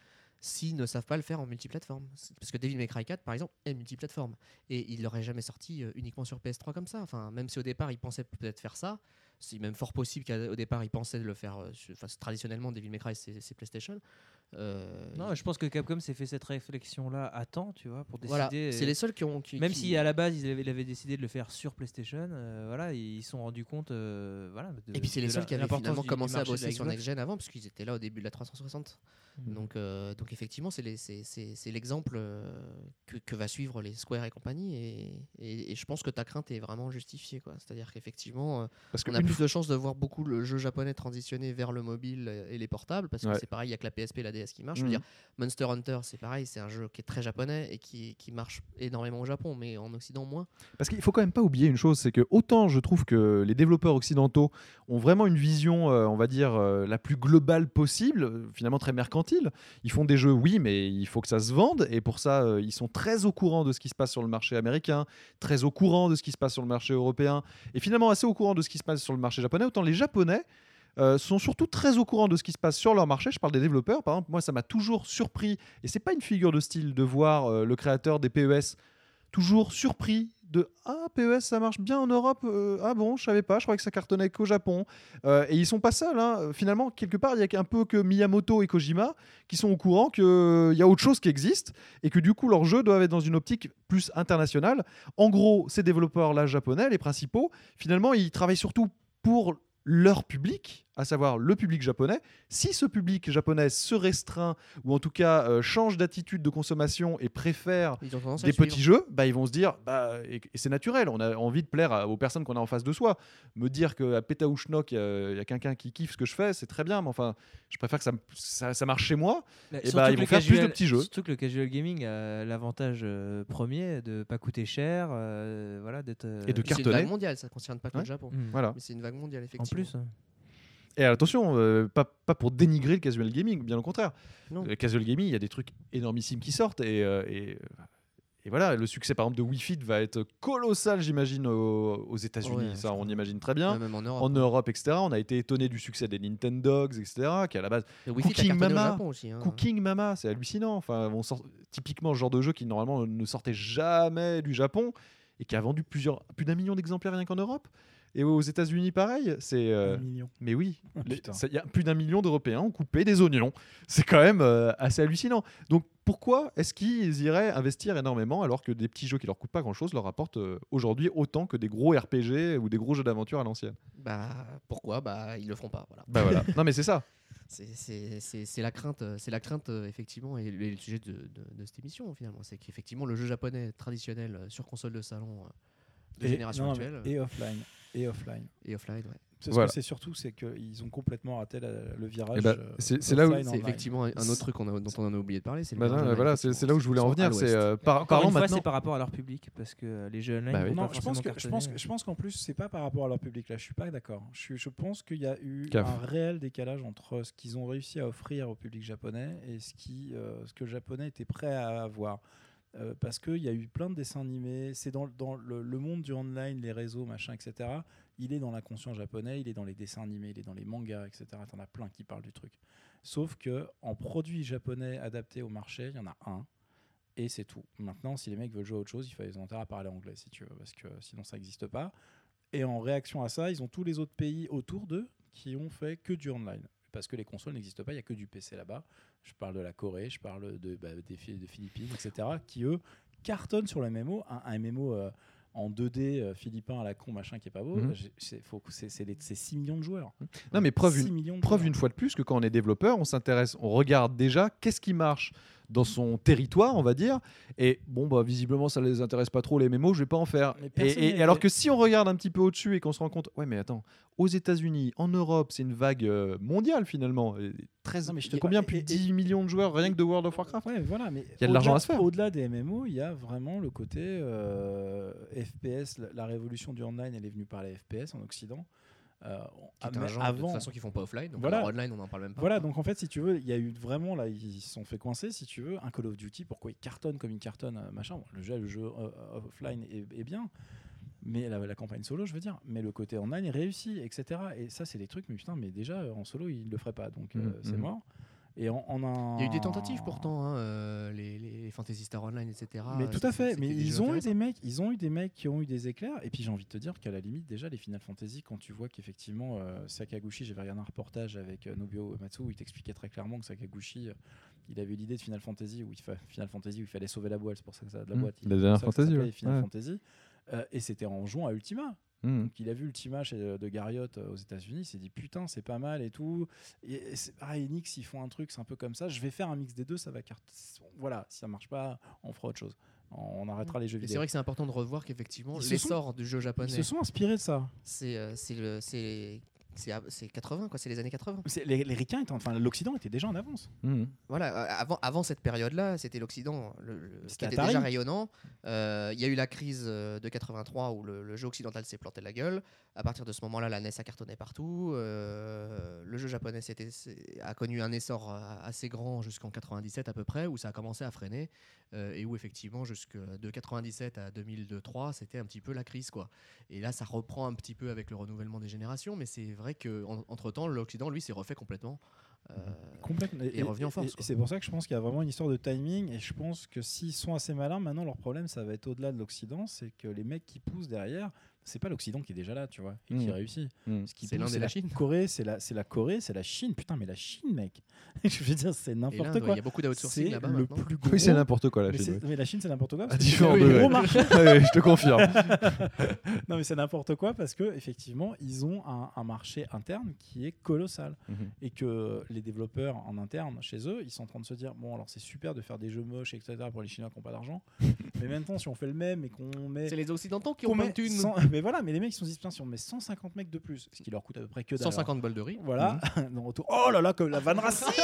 s'ils ne savent pas le faire en multiplateforme. Parce que Devil May Cry quatre, par exemple, est multiplateforme. Et il l'aurait jamais sorti euh, uniquement sur P S trois comme ça. Enfin, même si au départ, ils pensaient peut-être faire ça, c'est même fort possible qu'au départ, ils pensaient de le faire. Euh, sur, enfin, traditionnellement, Devil May Cry, c'est, c'est PlayStation. Euh, Non, il- je pense que Capcom s'est fait cette réflexion-là à temps, tu vois, pour décider. Voilà, c'est les seuls qui ont. Qui, Même qui- si à la base ils avaient, ils avaient décidé de le faire sur PlayStation, euh, voilà, ils se sont rendus compte. euh, voilà, de- Et puis c'est les de seuls la- qui avaient l'importance finalement du- du commencé à marché de bosser la sur Xbox. Next Gen avant, parce qu'ils étaient là au début de la trois cent soixante. Mhm. Donc, euh, donc effectivement, c'est, les, c'est, c'est, c'est l'exemple euh, que, que va suivre les Square et compagnie. Et, et, et je pense que ta crainte est vraiment justifiée, quoi. C'est-à-dire qu'effectivement, euh, Parce que on a une plus fois- de chances de voir beaucoup le jeu japonais transitionner vers le mobile et les portables, parce que Ouais. c'est pareil, il n'y a que la P S P et la D S qui marchent. Je Mhm. veux dire, Monster Hunter, c'est pareil, c'est un jeu qui est très japonais et qui, qui marche énormément au Japon, mais en Occident moins. Parce qu'il faut quand même pas oublier une chose, c'est que autant je trouve que les développeurs occidentaux ont vraiment une vision, euh, on va dire, euh, la plus globale possible, euh, finalement très mercantile. Ils font des jeux, oui, mais il faut que ça se vende, et pour ça, euh, ils sont très au courant de ce qui se passe sur le marché américain, très au courant de ce qui se passe sur le marché européen, et finalement assez au courant de ce qui se passe sur le marché japonais. Autant les Japonais euh, sont surtout très au courant de ce qui se passe sur leur marché. Je parle des développeurs, par exemple, moi ça m'a toujours surpris, et c'est pas une figure de style de voir euh, le créateur des P E S toujours surpris de ah P E S ça marche bien en Europe, euh, ah bon je savais pas, je croyais que ça cartonnait qu'au Japon. Euh, et ils sont pas seuls, hein. Finalement quelque part il y a un peu que Miyamoto et Kojima qui sont au courant qu'il y a autre chose qui existe et que du coup leurs jeux doivent être dans une optique plus internationale. En gros ces développeurs là japonais, les principaux, finalement ils travaillent surtout pour leur public, à savoir le public japonais. Si ce public japonais se restreint ou en tout cas euh, change d'attitude de consommation et préfère Ils ont tendance à des le suivre. petits jeux, bah, ils vont se dire, bah, et, et c'est naturel, on a envie de plaire à- aux personnes qu'on a en face de soi. Me dire qu'à Pétaouchnok, il y a quelqu'un qui kiffe ce que je fais, c'est très bien, mais enfin, je préfère que ça, me- ça, ça marche chez moi. Bah, Et surtout bah, que ils vont le faire plus casual- de petits jeux. Surtout que le casual gaming a l'avantage euh, premier de ne pas coûter cher, euh, voilà, d'être. euh, Et de C'est une cartonner. vague mondiale, ça ne concerne pas que Ouais. le Japon. Mm. Voilà. Mais c'est une vague mondiale, En effectivement. plus. hein. Et attention, euh, pas, pas pour dénigrer le casual gaming, bien au contraire. Non. Le casual gaming, il y a des trucs énormissimes qui sortent et, euh, et, et voilà, le succès par exemple de Wii Fit va être colossal, j'imagine, aux, aux États-Unis. Ouais, ça, je on crois. imagine très bien. Ouais, même en Europe. En Europe, et cetera. On a été étonné du succès des Nintendogs, et cetera. Qui à la base, Et Wi-Fi, t'as Cooking cartonné au Mama, Japon aussi. hein. Cooking Mama, c'est hallucinant. Enfin, on sort typiquement le genre de jeu qui normalement ne sortait jamais du Japon et qui a vendu plusieurs, plus d'un million d'exemplaires rien qu'en Europe. Et aux États-Unis, pareil. C'est euh, Un million. mais oui, Oh, les- putain. ça- il y a plus d'un million d'Européens ont coupé des oignons. C'est quand même euh, assez hallucinant. Donc pourquoi est-ce qu'ils iraient investir énormément alors que des petits jeux qui leur coûtent pas grand-chose leur rapportent euh, aujourd'hui autant que des gros R P G ou des gros jeux d'aventure à l'ancienne? Bah pourquoi Bah ils le feront pas. Voilà. Bah voilà. Non mais c'est ça. C'est, c'est, c'est, c'est la crainte, euh, c'est la crainte euh, effectivement, et le, et le sujet de, de, de cette émission finalement, c'est qu'effectivement le jeu japonais traditionnel euh, sur console de salon euh, de Et- génération non, mais- actuelle Et offline. Et offline. et offline, ouais. C'est Voilà. ce que c'est surtout, c'est qu'ils ont complètement raté la- le virage. Eh ben, euh, c'est- c'est là où- offline, C'est online. effectivement un un autre truc qu'on a- dont on a oublié de parler, c'est le Bah virage non, online, voilà, c'est effectivement. c'est là où je voulais en Ils sont à venir. C'est l'ouest. euh, par- Encore parlons une fois, maintenant. c'est par rapport à leur public, parce que euh, les jeux online. Bah vont oui. pas Non, je pense, forcément que, je pense, cartonner. je pense qu'en plus, c'est pas par rapport à leur public. Là, je suis pas d'accord. Je, suis- je pense qu'il y a eu Caf. un réel décalage entre ce qu'ils ont réussi à offrir au public japonais et ce, qui, euh, ce que le japonais était prêt à avoir. Euh, parce qu'il y a eu plein de dessins animés. C'est dans, dans le, le monde du online, les réseaux, machin, et cetera. Il est dans l'inconscient japonais, il est dans les dessins animés, il est dans les mangas, et cetera. T'en as plein qui parlent du truc. Sauf que en produits japonais adaptés au marché, il y en a un. Et c'est tout. Maintenant, si les mecs veulent jouer à autre chose, il faut ils ont intérêt à parler anglais, si tu veux, parce que sinon ça n'existe pas. Et en réaction à ça, ils ont tous les autres pays autour d'eux qui ont fait que du online. Parce que les consoles n'existent pas, il n'y a que du P C là-bas. Je parle de la Corée, je parle de, bah, des, Fi- des Philippines, et cetera, qui eux cartonnent sur le M M O. Un, un M M O euh, en deux D euh, philippin à la con, machin, qui est pas beau, Mhm. j'ai- c'est, faut, c'est, c'est, les- c'est six millions de joueurs. Non mais preuve six une, millions de preuve joueurs. une fois de plus que quand on est développeur, on s'intéresse, on regarde déjà qu'est-ce qui marche dans son territoire, on va dire. Et bon, bah, visiblement, ça les intéresse pas trop les mémos, je vais pas en faire. Mais Et, personne et- n'a et alors été- que si on regarde un petit peu au-dessus et qu'on se rend compte, ouais, mais attends, aux États-Unis, en Europe, c'est une vague euh, mondiale finalement. Et treize, Non, mais je il te y a combien parle- plus de et- et- dix millions de joueurs rien que de World of Warcraft. Ouais, voilà, mais Il y a de l'argent au-delà- à se faire. Au-delà des M M O, il y a vraiment le côté euh, F P S. La, la révolution du online, elle est venue par les F P S en Occident. Euh, Qui est mais un genre avant, de toute façon qu'ils font pas offline, donc Voilà. alors online on n'en parle même pas. voilà, donc en fait, si tu veux, il y a eu vraiment là, ils se sont fait coincer, si tu veux, un Call of Duty. Pourquoi il cartonne comme il cartonne, euh, machin. Bon, le jeu, le jeu euh, offline est, est bien, mais la, la campagne solo, je veux dire, mais le côté online est réussi, et cetera. Et ça, c'est des trucs, mais putain, mais déjà en solo, il le ferait pas, donc euh, Mhm, c'est mhm. mort. Et en, en un... Il y a eu des tentatives pourtant, hein, euh, les, les Fantasy Star Online, et cetera. Mais tout C'est- à fait. c'était Mais des ils jeux ont eu intéressants. des mecs, ils ont eu des mecs qui ont eu des éclairs. Et puis j'ai envie de te dire qu'à la limite déjà les Final Fantasy, quand tu vois qu'effectivement euh, Sakaguchi, j'avais regardé un reportage avec euh, Nobuo Uematsu où il t'expliquait très clairement que Sakaguchi, euh, il avait eu l'idée de Final Fantasy où il fa- Final Fantasy où il fallait sauver la boîte. C'est pour ça que ça de la Mmh. boîte. La il- dernière c'est pour ça que ça Fantasy, s'appelait ouais. Final Ouais. Fantasy. Euh, et c'était en jouant à Ultima. Mmh. Donc il a vu Ultima chez, de Garriott euh, aux États-Unis, il s'est dit putain c'est pas mal et tout. Et, et c'est pareil, Enix ils font un truc c'est un peu comme ça. Je vais faire un mix des deux, ça va carte. Voilà, si ça marche pas, on fera autre chose. On arrêtera les jeux Et c'est vidéo. vrai que c'est important de revoir qu'effectivement Ils se l'essor du jeu Ils japonais, se sont inspirés de ça. c'est euh, c'est le- c'est c'est à- c'est quatre-vingts quoi, c'est les années quatre-vingts. C'est- Les, les ricains, étaient, enfin l'Occident était déjà en avance. Mmh. Voilà, euh, avant, avant cette période-là, c'était l'Occident le, le- qui C'était était Atari. déjà rayonnant. Euh, Il y a eu la crise euh, de quatre-vingt-trois où le, le jeu occidental s'est planté la gueule. À partir de ce moment-là, la N E S a cartonné partout. Euh, le jeu japonais s'était- s'est- a connu un essor euh, assez grand jusqu'en quatre-vingt-dix-sept à peu près, où ça a commencé à freiner euh, et où effectivement, jusque de quatre-vingt-dix-sept à deux mille deux-trois, c'était un petit peu la crise, quoi. Et là, ça reprend un petit peu avec le renouvellement des générations, mais c'est vrai que en- entre-temps, l'Occident, lui, s'est refait complètement. Euh, Complètement. Et revenu en force, Et, quoi. c'est pour ça que je pense qu'il y a vraiment une histoire de timing. Et je pense que s'ils sont assez malins, maintenant leur problème, ça va être au-delà de l'Occident, c'est que les mecs qui poussent derrière, c'est pas l'Occident qui est déjà là, tu vois, et qui Mmh. réussit. Mmh. Ce qui C'est pousse, l'Inde et la Chine. Corée, c'est la, c'est la Corée, c'est la Chine. Putain, mais la Chine, mec. Je veux dire, c'est et n'importe l'Inde, quoi. il y a beaucoup d'outsourcing C'est là-bas le maintenant. plus gros. Oui, c'est n'importe quoi la mais, Chine. c'est- ouais. mais la Chine, c'est n'importe quoi. À parce que c'est différents le degrés. gros marché. Ouais, je te confirme. Non, mais c'est n'importe quoi parce que effectivement, ils ont un, un marché interne qui est colossal Mmh. et que les développeurs en interne chez eux, ils sont en train de se dire bon, alors c'est super de faire des jeux moches, et cetera pour les Chinois qui n'ont pas d'argent, mais maintenant si on fait le même et qu'on met C'est les Occidentaux qui qu'on ont plein met de thunes. cent mais voilà, mais les mecs ils se sont dit putain, si on met cent cinquante mecs de plus, ce qui leur coûte à peu près que dalle. cent cinquante balles de riz. Voilà, dans retour. Oh là là, comme la vanne raciste.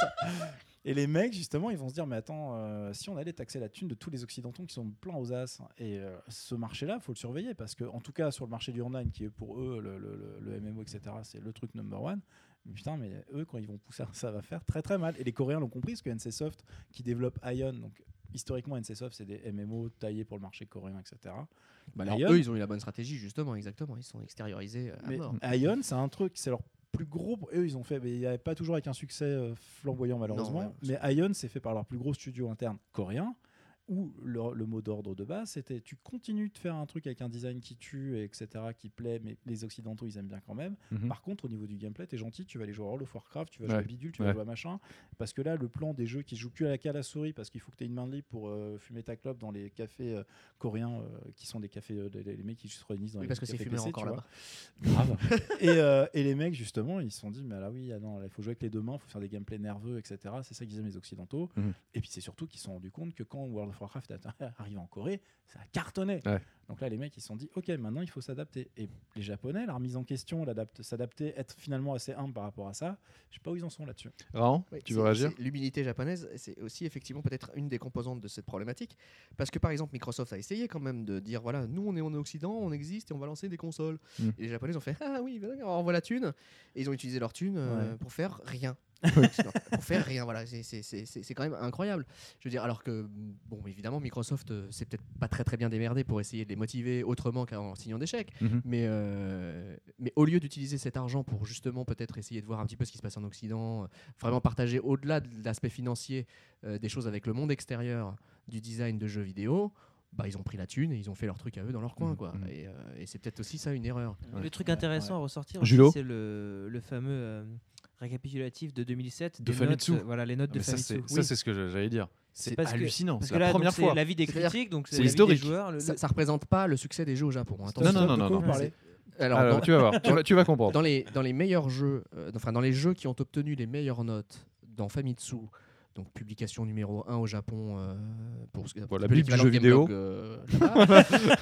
Et les mecs, justement, ils vont se dire, mais attends, euh, si on allait taxer la thune de tous les Occidentaux qui sont pleins aux as, et euh, ce marché-là, faut le surveiller, parce que, en tout cas, sur le marché du online, qui est pour eux le, le, le- le M M O, et cetera, c'est le truc number one. Mais putain, mais eux, quand ils vont pousser, ça va faire très très mal. Et les Coréens l'ont compris, parce que N C Soft, qui développe Ion, donc historiquement, N C Soft, c'est des M M O taillés pour le marché coréen, et cetera. Bah alors, Ion- eux, ils ont eu la bonne stratégie, justement, exactement. Ils sont extériorisés à Mais mort. Ion, c'est un truc, c'est leur plus gros. Eux, ils ont fait, mais il n'y avait pas toujours avec un succès euh, flamboyant malheureusement. Non, ouais, mais Ion, c'est fait par leur plus gros studio interne coréen. Où le, le mot d'ordre de base, c'était tu continues de faire un truc avec un design qui tue, et cetera, qui plaît, mais les Occidentaux, ils aiment bien quand même. Mmh. Par contre, au niveau du gameplay, t'es gentil, tu vas aller jouer à World of Warcraft, tu vas Ouais. jouer à Bidule, tu Ouais. vas jouer à machin. Parce que là, le plan des jeux qui se jouent plus à la qu'à la souris, parce qu'il faut que tu aies une main libre pour euh, fumer ta clope dans les cafés euh, coréens, euh, qui sont des cafés, euh, les, les mecs qui se réunissent dans Oui, les parce que c'est cafés fumé P C, encore tu vois. là-bas. Grave. et, euh, et les mecs, justement, ils se sont dit, mais là, oui, ah non, il faut jouer avec les deux mains, il faut faire des gameplays nerveux, et cetera. C'est ça qu'ils aiment les Occidentaux. Mhm. Et puis c'est surtout qu'ils se sont rendus compte que quand World of Warcraft est arrivé en Corée, ça a cartonné. Ouais. Donc là, les mecs, ils se sont dit, ok, maintenant, il faut s'adapter. Et les Japonais, la remise en question, l'adapte- s'adapter, être finalement assez humble par rapport à ça, je sais pas où ils en sont là-dessus. Raon, Oui, tu c'est- veux réagir? c'est- L'humilité japonaise, c'est aussi effectivement peut-être une des composantes de cette problématique. Parce que par exemple, Microsoft a essayé quand même de dire voilà, nous on est en Occident, on existe et on va lancer des consoles. Mm. Et les Japonais ont fait ah oui, voilà, on envoie la thune. Et ils ont utilisé leur thune euh, Ouais. pour faire rien. pour faire rien, voilà, c'est- c'est c'est- c'est- c'est quand même incroyable. Je veux dire, alors que, bon, évidemment, Microsoft, euh, c'est peut-être pas très très bien démerdé pour essayer de les motiver autrement qu'en signant des chèques. Mhm. Mais, euh, mais au lieu d'utiliser cet argent pour justement peut-être essayer de voir un petit peu ce qui se passe en Occident, euh, vraiment partager au-delà de l'aspect financier euh, des choses avec le monde extérieur du design de jeux vidéo, bah, ils ont pris la thune et ils ont fait leur truc à eux dans leur coin. Mhm. Quoi. Mhm. Et, euh, et c'est peut-être aussi ça une erreur. Ouais. Le truc Ouais, intéressant ouais. à ressortir, Julo aussi, c'est le, le fameux euh, récapitulatif de deux mille sept De des Famitsu. notes, euh, voilà, les notes Ah, de mais ça, Famitsu. c'est ça, c'est ce que je- j'allais dire. C'est parce que- hallucinant. Parce C'est que la là, première donc, c'est fois. l'avis des C'est-à-dire- critiques, donc c'est c'est l'avis historique. des joueurs. le- Ça, le- ça représente pas le succès des jeux au Japon. hein, Non, non, attention. non, De non, quoi non. vous parlez Alors, Alors, dans- tu vas voir, tu vas, tu vas comprendre. dans les, dans les meilleurs jeux, euh, enfin dans les jeux qui ont obtenu les meilleures notes dans Famitsu, donc publication numéro un au Japon euh, pour ce Bon, pour la peu Bible du l'équivalent jeu de vidéo. Gameblog, euh, là-bas.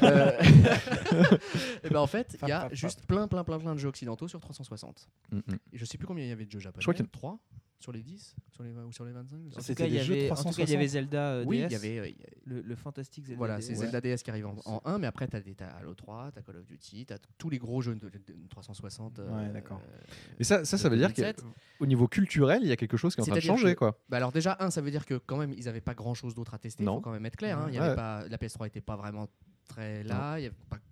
Euh, et ben en fait, il y a Fap, fap, juste plein, plein, plein, plein de jeux occidentaux sur trois cent soixante. Mhm. Et je sais plus combien il y avait de jeux japonais. crois qu'il y en- trois sur les dix sur les vingt ou sur les vingt-cinq. je sais En plus. tout cas, C'était il y des jeux avait- en tout cas, il y avait trois cent soixante. Zelda euh, Oui, D S, il y avait. euh, il y a- le, le fantastique Zelda Voilà, D S. c'est Zelda D S qui arrive en, en un, mais après, tu as, Halo trois, tu as Call of Duty, tu as tous les gros jeux de, de- de trois cent soixante. euh, Ouais, d'accord. Et ça, ça, ça veut dire deux mille sept. qu'au niveau culturel, il y a quelque chose qui est en train de C'est-à-dire changer, que- quoi. Bah alors déjà, un, ça veut dire que quand même, ils n'avaient pas grand-chose d'autre à tester, il Non. faut quand même être clair. hein. Il y Ouais. avait pas, la P S trois n'était pas vraiment très là, il y avait pas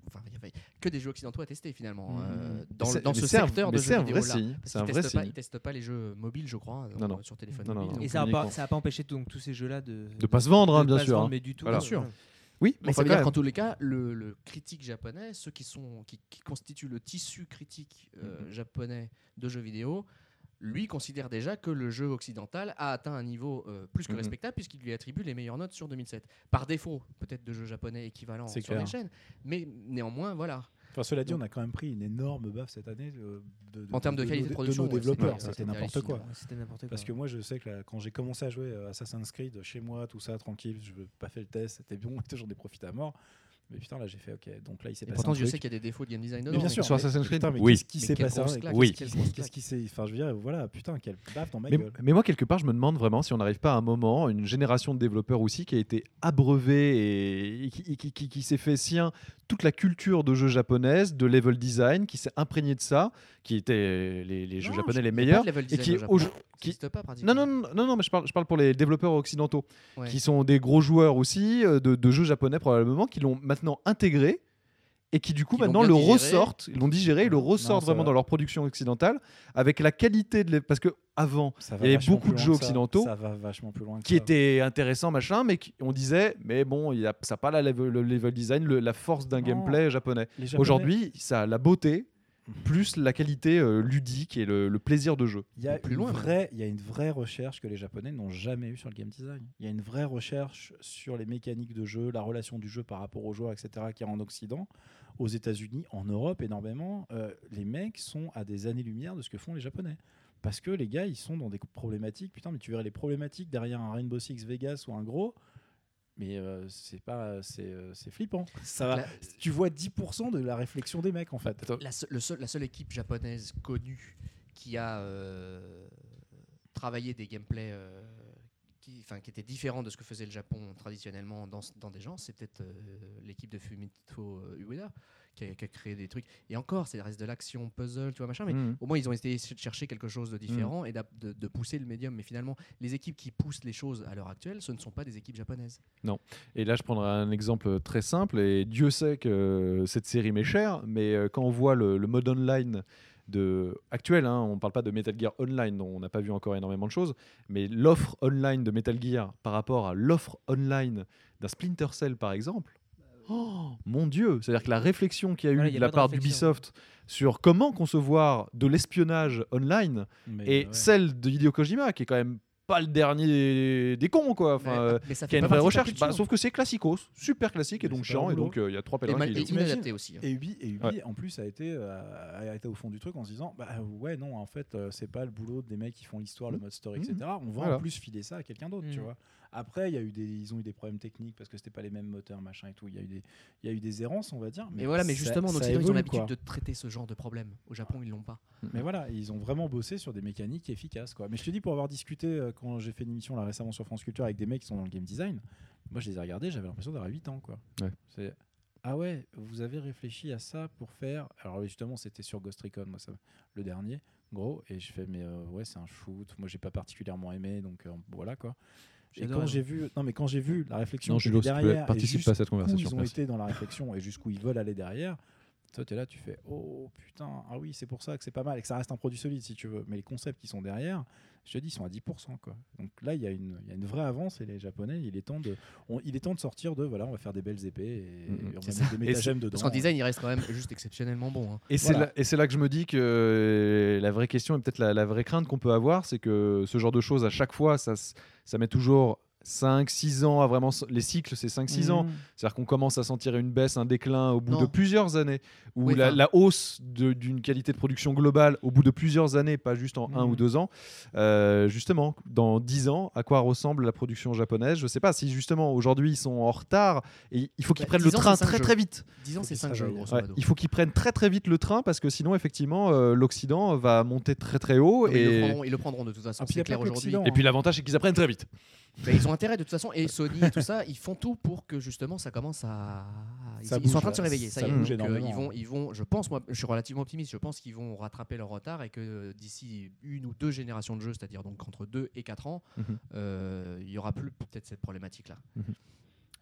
enfin, il y avait que des jeux occidentaux à tester finalement Mmh. euh, dans, C'est- dans mais ce c'est un- secteur mais de c'est jeux un vidéo vrai là. signe. Parce C'est un qu'ils vrai testent pas, signe. ils testent pas les jeux mobiles, je crois, Non, euh, non. sur téléphone Non, non, mobile. non. donc, Et ça n'a uniquement. pas, ça a pas empêché donc, tous ces jeux-là de De pas se vendre, hein, de bien pas se sûr, vendre, hein. mais du tout. Voilà. Bien sûr. Oui, Mais enfin, ça veut quand dire qu'en même. tous les cas, le, le critique japonais, ceux qui, sont, qui, qui constituent le tissu critique euh, Mhm. japonais de jeux vidéo, lui considère déjà que le jeu occidental a atteint un niveau euh, plus que Mhm. respectable puisqu'il lui attribue les meilleures notes sur deux mille sept. Par défaut, peut-être de jeux japonais équivalents C'est sur les clair. chaînes, mais néanmoins, voilà. Enfin, cela dit, Donc- on a quand même pris une énorme baffe cette année euh, de, de- En termes de de- qualité de de production, nos ouais, développeurs. c'était- C'était c'était n'importe quoi. hallucinant. Ouais, C'était n'importe quoi. Parce que moi, je sais que là, quand j'ai commencé à jouer à Assassin's Creed chez moi, tout ça, tranquille, je n'ai pas fait le test, c'était bon, j'en ai profité à mort. Mais putain, là, j'ai fait OK. Donc là, il s'est Et passé pourtant, un je truc. sais qu'il y a des défauts de game design Mais dedans. bien mais sûr. Sur mais- Assassin's Creed, putain, mais oui. Qu'est-ce qui Mais s'est quelle passé grosse avec- claque, Oui. quelle Qu'est-ce grosse qu'est-ce claque. qui s'est. Enfin, je veux dire, voilà, putain, quelle baffe dans ma Mais, gueule. mais moi, quelque part, je me demande vraiment si on n'arrive pas à un moment, une génération de développeurs aussi qui a été abreuvée et, et qui, et qui- qui- qui s'est fait sien toute la culture de jeux japonaise, de level design, qui s'est imprégné de ça, qui étaient les, les jeux Non, japonais je- les il y a pas meilleurs. de level Et design qui, au Japon. au- Ça qui- n'existe pas pratiquement. non, non, non, non, non, mais je parle, je parle pour les développeurs occidentaux, Ouais. qui sont des gros joueurs aussi euh, de, de jeux japonais probablement, qui l'ont maintenant intégré et qui du coup Qui l'ont maintenant bien le digéré. ressortent, ils l'ont digéré, ils le Non, ressortent ça vraiment va. dans leur production occidentale avec la qualité de les- parce que avant Ça il va y avait vachement beaucoup plus de loin jeux que ça. occidentaux Ça va vachement plus loin que qui ça. étaient intéressants machin, mais qui- on disait mais bon il y a, ça n'a pas la level- le level design, le- la force d'un Non. gameplay japonais. Les Japonais- Aujourd'hui ça a la beauté plus la qualité euh, ludique et le, le plaisir de jeu. Il y, a plus une loin, vraie, il y a une vraie recherche que les Japonais n'ont jamais eue sur le game design. Il y a une vraie recherche sur les mécaniques de jeu, la relation du jeu par rapport aux joueurs, et cetera, qui est en Occident, aux États-Unis, en Europe énormément. Euh, les mecs sont à des années-lumière de ce que font les Japonais. Parce que les gars, ils sont dans des problématiques. Putain, mais tu verrais les problématiques derrière un Rainbow Six Vegas ou un gros. Mais euh, c'est pas, c'est, euh, c'est flippant. Ça va. La- Tu vois dix pour cent de la réflexion des mecs en fait. La, seule- le seul- la seule équipe japonaise connue qui a euh, travaillé des gameplays euh, qui, enfin, qui étaient différents de ce que faisait le Japon traditionnellement dans, dans des genres, c'est peut-être euh, l'équipe de Fumito euh, Ueda qui a, qui a créé des trucs. Et encore, c'est reste de l'action, puzzle, tu vois, machin, mais Mhm. au moins ils ont essayé de chercher quelque chose de différent et d'ap- de, de pousser le médium. Mais finalement, les équipes qui poussent les choses à l'heure actuelle, ce ne sont pas des équipes japonaises. Et là, je prendrai un exemple très simple, et Dieu sait que euh, cette série m'est chère, mais euh, quand on voit le, le mode online de, actuel, hein, on ne parle pas de Metal Gear Online, dont on n'a pas vu encore énormément de choses, mais l'offre online de Metal Gear par rapport à l'offre online d'un Splinter Cell, par exemple, oh, mon Dieu, c'est-à-dire que la réflexion qu'il y a eu Voilà, il y de a la pas de part réflexion. d'Ubisoft sur comment concevoir de l'espionnage online, Mais, et ouais. celle de Hideo Kojima, qui est quand même pas le dernier des cons, quoi. Enfin, mais, euh, mais ça qui a fait une pas vraie partie de sa recherche, bah, culture. sauf que c'est classicos, super classique et Mais donc c'est pas chiant, un et boulot. donc euh, il y a trois et, pèlerins ma- qui et y jouent. t'imagines- inadapté aussi. hein. Et Ubi, et Ubi Ouais. en plus, a été, euh, a été au fond du truc en se disant bah ouais, non, en fait, euh, c'est pas le boulot des mecs qui font l'histoire, le mode story, Mmh. et cetera. On va Voilà. en plus filer ça à quelqu'un d'autre, tu Mmh. vois. Après, il y a eu des, ils ont eu des problèmes techniques parce que c'était pas les mêmes moteurs, machin et tout. Il y a eu des, il y a eu des errances, on va dire. Mais voilà, mais ça- justement, en ça Occident, ils ont évolue, l'habitude quoi. de traiter ce genre de problème. Au Japon, ils l'ont pas. Mais voilà, ils ont vraiment bossé sur des mécaniques efficaces, quoi. Mais je te dis, pour avoir discuté euh, quand j'ai fait une émission là récemment sur France Culture avec des mecs qui sont dans le game design, moi je les ai regardés, j'avais l'impression d'avoir huit ans, quoi. Ouais. C'est ah ouais, vous avez réfléchi à ça pour faire. Alors justement, c'était sur Ghost Recon, moi ça, le dernier, gros. Et je fais mais euh, ouais, c'est un shoot. Moi j'ai pas particulièrement aimé, donc euh, voilà quoi. Et J'adore, quand hein. j'ai vu, non mais quand j'ai vu la réflexion Non, qu'il y Julo, avait s'il te plaît, derrière, et participe pas à cette jusqu'où conversation, ils ont merci. été dans la réflexion et jusqu'où ils veulent aller derrière. Toi, tu es là, tu fais oh putain, ah oui, c'est pour ça que c'est pas mal et que ça reste un produit solide si tu veux. Mais les concepts qui sont derrière, je te dis, ils sont à dix pour cent quoi. Donc là, il y, a une- il y a une vraie avance et les Japonais, il est temps de, on- il est temps de sortir de voilà, on va faire des belles épées et, Mhm. et on C'est va mettre des Et métagèmes dedans. Parce qu'en design, il reste quand même juste exceptionnellement bon. hein. Et c'est Voilà. là, et c'est là que je me dis que euh, la vraie question et peut-être la, la vraie crainte qu'on peut avoir, c'est que ce genre de choses, à chaque fois, ça, s- ça met toujours cinq six ans à vraiment. s- Les cycles, c'est cinq six ans. Mhm. C'est-à-dire qu'on commence à sentir une baisse, un déclin au bout Non. de plusieurs années, ou Oui, la, enfin- la hausse de- d'une qualité de production globale au bout de plusieurs années, pas juste en un Mhm. ou deux ans. Euh, justement, dans dix ans, à quoi ressemble la production japonaise? Je sais pas si justement aujourd'hui ils sont en retard et il faut qu'ils Bah, prennent le dix ans, train c'est cinq très jeux. très vite. dix ans, Faut c'est qu'ils cinq se jeux, réveillent. grosso Ouais, modo. il faut qu'ils prennent très très vite le train parce que sinon effectivement euh, l'Occident va monter très très haut. Mais Ils, le et... prendront, ils le prendront de toute façon, Ah, puis il y c'est a clair pas que aujourd'hui. l'Occident, et puis l'avantage c'est qu'ils apprennent très vite. Bah, ils ont intérêt de toute façon, et Sony et tout ça, ils font tout pour que justement ça commence à. Ils, Ça ils sont en bouge, train de se là. réveiller. Ça, Ça y est. bouge Donc, euh, énormément. ils vont, ils vont. Je pense, moi, je suis relativement optimiste. Je pense qu'ils vont rattraper leur retard et que euh, d'ici une ou deux générations de jeux, c'est-à-dire donc entre deux et quatre ans, Mhm. euh, il y aura plus peut-être cette problématique-là.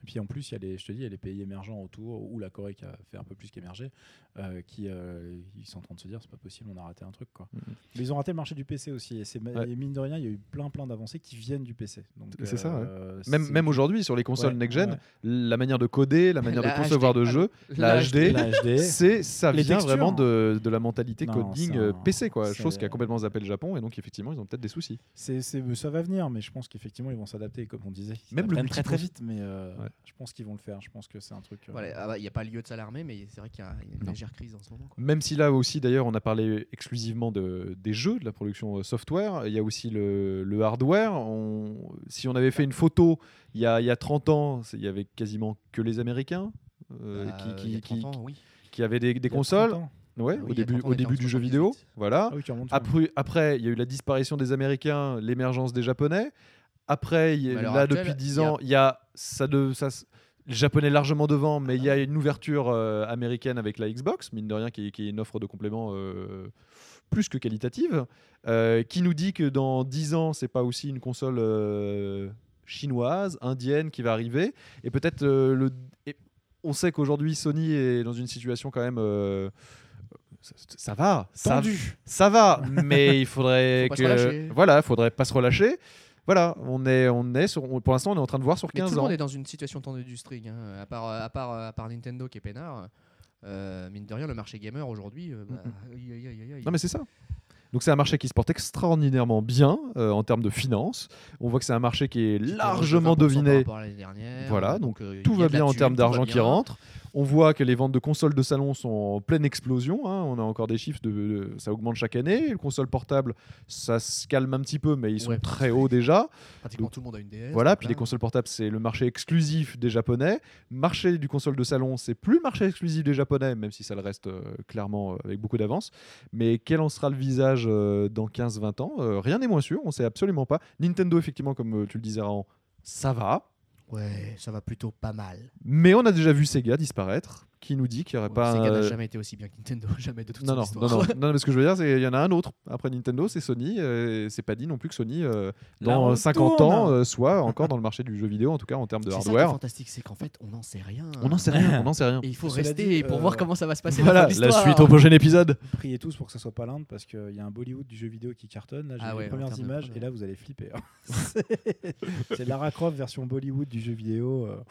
Et puis en plus, il y a les, je te dis, il y a les pays émergents autour, ou la Corée qui a fait un peu plus qu'émerger, euh, qui euh, ils sont en train de se dire c'est pas possible, on a raté un truc quoi. Mhm. Mais ils ont raté le marché du P C aussi. Et, c'est, Ouais. et mine de rien, il y a eu plein plein d'avancées qui viennent du P C. Donc, C'est ça, ouais. euh, Même, c'est- même aujourd'hui, sur les consoles Ouais, next-gen, ouais. la manière de coder, la manière La de concevoir H D, de jeu, la la H D, La H D. c'est, ça Les vient textures. vraiment de, de la mentalité Non, coding c'est un- euh, P C, quoi. c'est- Chose qui a complètement zappé le Japon, et donc effectivement, ils ont peut-être des soucis. C'est, c'est, ça va venir, mais je pense qu'effectivement, ils vont s'adapter, comme on disait. Ils Même le apprennent très très multi- vite, mais euh, Ouais. je pense qu'ils vont le faire. Je pense que c'est un truc. euh, Voilà, ah bah, il n'y a pas lieu de s'alarmer, mais c'est vrai qu'il y a une Non. légère crise en ce moment. quoi. Même si là aussi, d'ailleurs, on a parlé exclusivement de, des jeux, de la production euh, software, il y a aussi le, le hardware. On- si on avait fait une photo il y a, il y a trente ans, c'est- il y avait quasiment que les Américains euh, Euh, qui, il qui, y a qui, trente ans, oui. qui avaient des, des il y a consoles. trente ans. Ouais, Oui, au il y a début, trente ans, au on était début en du jeu vidéo. soixante-dix-huit. Voilà. Ah oui, tu remontes. Après, après, il y a eu la disparition des Américains, l'émergence des Japonais. Après, il y a- Mais à l'heure là, actuelle, depuis dix il y a- ans, il y a ça de ça. s- Les Japonais largement devant, mais il y a une ouverture euh, américaine avec la Xbox, mine de rien, qui, est- qui est une offre de complément euh, plus que qualitative, euh, qui nous dit que dans dix ans, c'est pas aussi une console euh, chinoise, indienne qui va arriver, et peut-être euh, le. et on sait qu'aujourd'hui Sony est dans une situation quand même. euh, ça, ça va, ça, Tendu. ça va, mais il faudrait Faut pas se que relâcher. voilà, faudrait pas se relâcher. Voilà, on est, on est sur, on- pour l'instant, on est en train de voir sur Mais tout quinze le ans. monde est dans une situation tendue du string. hein. À, part, à, part, à part Nintendo qui est peinard, euh, mine de rien, le marché gamer aujourd'hui. euh, bah, aïe, aïe, aïe, aïe, aïe. Non, mais c'est ça. Donc c'est un marché qui se porte extraordinairement bien euh, en termes de finances. On voit que c'est un marché qui est Qui est largement vingt pour cent par dominé. rapport à l'année dernière. Voilà, Euh, donc euh, il Tout y a va de la bien en thune, termes tout va d'argent qui bien. rentre. On voit que les ventes de consoles de salon sont en pleine explosion. hein. On a encore des chiffres, de, de- ça augmente chaque année. Les consoles portables, ça se calme un petit peu, mais ils sont Ouais. très hauts déjà. Pratiquement Donc, tout le monde a une D S. Voilà, donc puis là, les consoles portables, c'est le marché exclusif des Japonais. Marché du console de salon, c'est plus le marché exclusif des Japonais, même si ça le reste euh, clairement euh, avec beaucoup d'avance. Mais quel en sera le visage euh, dans quinze vingt ans Euh, Rien n'est moins sûr, on sait absolument pas. Nintendo, effectivement, comme euh, tu le disais, Rahan, ça va. Ouais, ça va plutôt pas mal. Mais on a déjà vu Sega disparaître, qui nous dit qu'il n'y aurait Ouais, pas Sega un... n'a jamais été aussi bien que Nintendo, jamais de toute Non, son non, histoire. non, non, non, mais ce que je veux dire, c'est qu'il y en a un autre. Après Nintendo, c'est Sony. euh, c'est pas dit non plus que Sony, euh, Là, dans on cinquante tourne. ans, euh, soit encore dans le marché du jeu vidéo, en tout cas en termes de C'est ça qui est hardware. fantastique, c'est qu'en fait, on n'en sait rien. On n'en sait rien, on n'en sait rien. Et il faut Cela rester dit, pour euh, voir comment ça va se passer. Voilà, dans la l'histoire. suite au prochain épisode. Priez tous pour que ça soit pas l'Inde parce qu'il y a un Bollywood du jeu vidéo qui cartonne. Là, j'ai Ah vu ouais, les en premières termes de images projet. et là, vous allez flipper. hein. c'est, c'est Lara Croft version Bollywood du jeu vidéo. euh.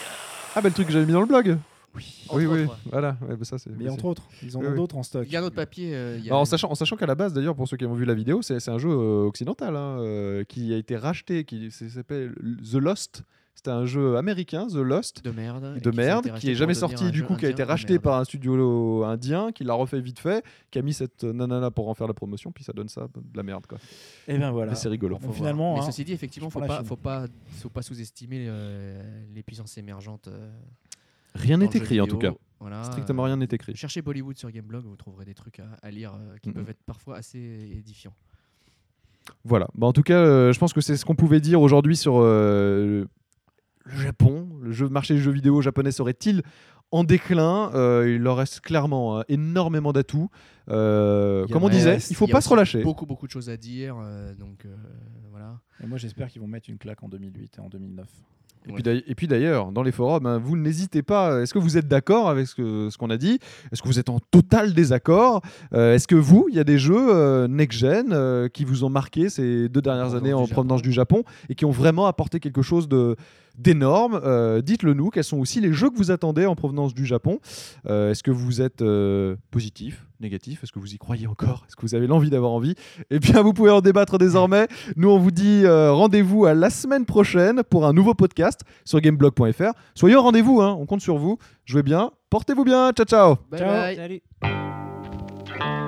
Ah, bah le truc que j'avais mis dans le blog. Oui. Entre oui, oui, autres, ouais. voilà. Ouais, bah ça, c'est, Mais c'est- entre autres, ils en Oui, ont oui. d'autres en stock. Il y a un autre papier. euh, il y a- Alors, en, sachant, en sachant qu'à la base, d'ailleurs, pour ceux qui ont vu la vidéo, c'est, c'est un jeu euh, occidental hein, euh, qui a été racheté, qui c'est- s'appelle The Lost. C'était un jeu américain, The Lost, de merde. et de qui merde, s'est été qui est racheté jamais pour devenir sorti, un du jeu coup, qui a été indien de racheté merde. par un studio indien, qui l'a refait vite fait, qui a mis cette nanana pour en faire la promotion, puis ça donne ça, de la merde, quoi. Et bien voilà. Mais c'est rigolo. Donc, Faut voir. finalement, Mais hein, ceci dit, effectivement, je faut prends la pas, Chine. faut pas, faut pas sous-estimer euh, les puissances émergentes. euh, Rien dans n'est le jeu écrit, en tout vidéo. cas. Voilà, Strictement euh, rien n'est écrit. Cherchez Bollywood sur Gameblog, vous trouverez des trucs à, à lire euh, qui Mhm. peuvent être parfois assez édifiants. Voilà. Bah, en tout cas, euh, je pense que c'est ce qu'on pouvait dire aujourd'hui sur euh, le Japon. Le jeu, marché du jeu vidéo japonais serait-il en déclin Euh, Il leur reste clairement hein, énormément d'atouts. Euh, Il y comme on en disait, reste. il faut Il y a pas se aussi relâcher. Beaucoup, beaucoup de choses à dire. euh, donc euh, voilà. Et moi, j'espère qu'ils vont mettre une claque en deux mille huit et en deux mille neuf. Et Ouais. puis, d'ailleurs- et puis d'ailleurs, dans les forums, hein, vous n'hésitez pas. Est-ce que vous êtes d'accord avec ce, que- ce qu'on a dit Est-ce que vous êtes en total désaccord Euh, Est-ce que vous, il y a des jeux euh, next-gen euh, qui vous ont marqué ces deux dernières provenance années en du provenance Japon. du Japon et qui ont vraiment apporté quelque chose de d'énorme Euh, Dites-le nous. Quels sont aussi les jeux que vous attendez en provenance du Japon Euh, Est-ce que vous êtes euh, positif, négatif Est-ce que vous y croyez encore Est-ce que vous avez l'envie d'avoir envie Eh bien, vous pouvez en débattre désormais. Nous, on vous dit euh, rendez-vous à la semaine prochaine pour un nouveau podcast sur gameblog point f r. Soyez au rendez-vous, hein, on compte sur vous. Jouez bien, portez-vous bien, ciao ciao. Bye Ciao. bye. Salut.